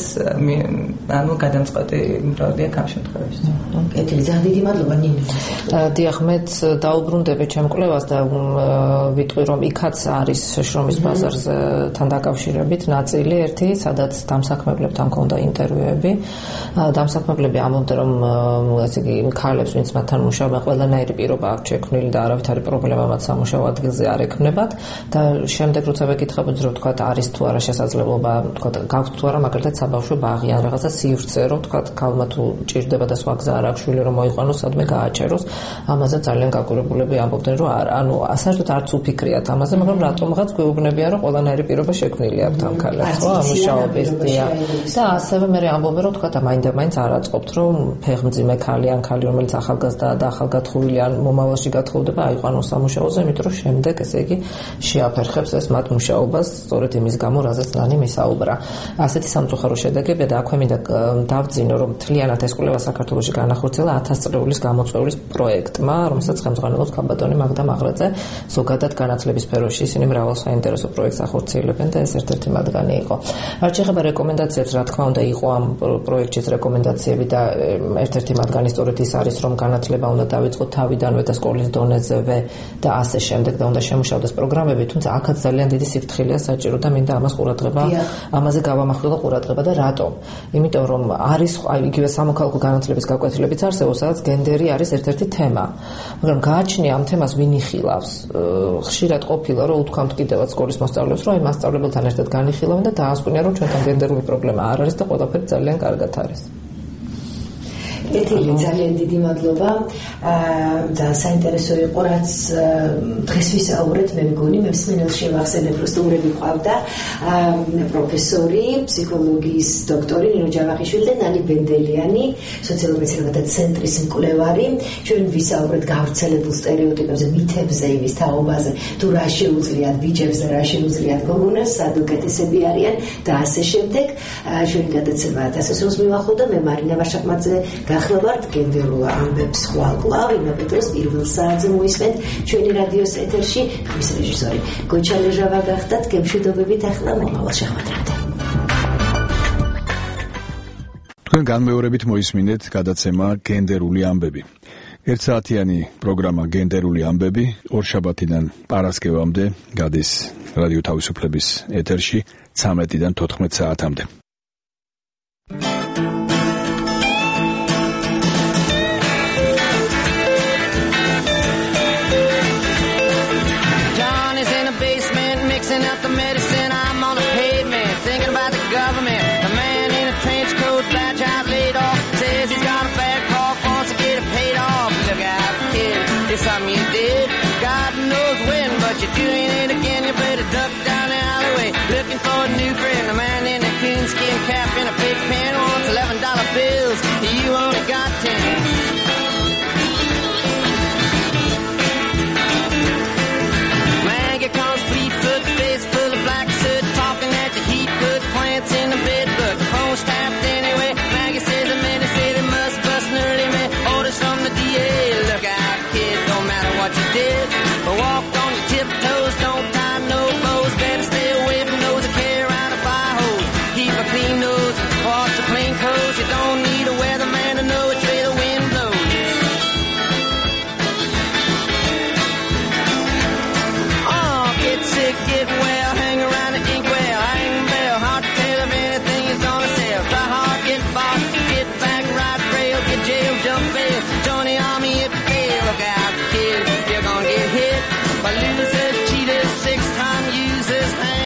გადამწყვეტი როლი აქვს ამ შემთხვევაში. კეთილი, ძალიან დიდი მადლობა ნინო. დიახ, მეც დაუბრუნდები ჩემ კვლევას და ვიტყვი, რომ იქაც არის შრომის ბაზარზე თან დაკავშირებით ნაწილი ერთი, სადაც დამსაქმებლებთან მქონდა ინტერვიუები. დამსაქმებლები ამბობდნენ, რომ ესე იგი ქალებს, ვინც მათთან მუშაობენ, ყველანაირი პირობა აქვს შექმნილი და არავითარი პრობლემა მათ სამუშაო ადგილზე არ ექნებათ და შემდეგ როცა ვეკითხებოდი, რომ თქვა არის თუ არა შესაძლებლობა, თქვა გაქვთ თუ არა მაგალითად საბავშვო ბაღი ან რაღაცა სივრცე, რომ თქვა ქალმა თუ ჭირდება და სხვა გზა არ აქვს შვილი რომ მოიყვანოს, სადმე გააჩეროს. ამაზე ძალიან გაკურებულები ამბობდნენ, რომ საერთოდ არც უფიქრიათ ამაზე, მაგრამ რატომღაც გვეუბნებიან, რომ ყველანაირი პირობა შექმნილი აქვს ამ ქალებს, ხო, მუშაობის და ასევე მე ამბობენ, რომ თქვა მაინდა-მაინც არ აწყობთ, რომ ფეხმძიმე ქალი ან ქალი, რომელიც ახალგაზრდაა და ახალგათხოვილი ან მომავალში გათხოვდება, აიყვანოს სამუშაოზე, იმიტომ რომ შემდეგ ესე იგი შეაფერხებს ეს მათ მუშაობას, სწორედ იმის გამო, რაზეც ნანი მისაუბრა. ასეთი სამწუხარო შედეგებია და აქვე მინდა დავძინო, რომ მთლიანად ეს კვლევა საქართველოში განახორციელა 1000 წრეულის გამოწვევის პროექტმა, რომელსაც ხელმძღვანელობს ქალბატონი მაგდა მაღრაძე. ზოგადად განათლების სფეროში ისინი მრავალ საინტერესო პროექტს ახორციელებენ და ეს ერთ-ერთი მათგანი იყო. რაც შეეხება რეკომენდაციებს, რა თქმა უნდა, იყო ამ პროექტის რეკომენდაციები და ერთ-ერთი მათგანი სწორედ ის არის, რომ განათლება უნდა დავიწყოთ თავიდანვე და სკოლის დონეზევე და ასე შემდეგ და უნდა შემუშავდეს პროგრამები, თუმცა აქაც ძალიან დიდი სიფრთხილეა საჭირო და მინდა ამაზე გავამახვილო ყურადღება და რატომ? იმიტომ რომ არის იგივე სამოქალაქო განათლების გაკვეთილებიც არსებობს, სადაც გენდერი არის ერთ-ერთი თემა. მაგრამ გააჩნია ამ თემას ვინ იხილავს? ხშირად ყოფილა, რომ უთქვამთ კიდევაც სკოლის მოსწავლეებს, რომ აი მასწავლებელთან ერთად განიხილავენ და დაასკვნიან, რომ ჩვენთან გენდერული პრობლემა არ არის და ყველაფერი ძალიან კარგად არის. კეთილი, ძალიან დიდი მადლობა. ძალიან საინტერესო იყო, რაც დღეს ვისაუბრეთ, მე მგონი, მე მსმენელს შევახსენებ, რომ სტუმრები ყავდა პროფესორი, ფსიქოლოგიის დოქტორი ნინო ჯავახიშვილი და ნანი ბენდელიანი, სოციალურ მეცნიერებათა ცენტრის მკვლევარი. ჩვენ ვისაუბრეთ გავრცელებულ სტერეოტიპებზე, მითებზე, იმის თაობაზე, თუ რა შეუძლიათ ბიჭებს და რა შეუძლიათ გოგონას, სად უკეთესები არიან და ასე შემდეგ. ჩვენი გადაცემა 1000-ს მივახოდა, მე მარინა ვაშაკმაძე გახლავართ გენდერულ ამბებს სხვა კვლავ იმედროს პირველ საათზე მოისმენთ ჩვენი რადიოს ეთერში ხმის რეჟისორი გოჩა ლეჟავა გახდათ გემშვიდობებით ახლა მომავალ შეხვედრამდე. თქვენ განმეორებით მოისმინეთ გადაცემა გენდერული ამბები. ერთსაათიანი პროგრამა გენდერული ამბები ორშაბათიდან პარასკევამდე გადის რადიო თავისუფლების ეთერში 13-დან 14 საათამდე. John is in the basement mixing up the medicine. I'm on the pavement thinking about the government. The man in a trench coat, badge out laid off, says he's got a bad cough, wants to get it paid off. Look out, kid, it's something you did. God knows when, but you're doing it again. You better duck down the alleyway, looking for a new friend. The man in a coonskin cap and a big pen.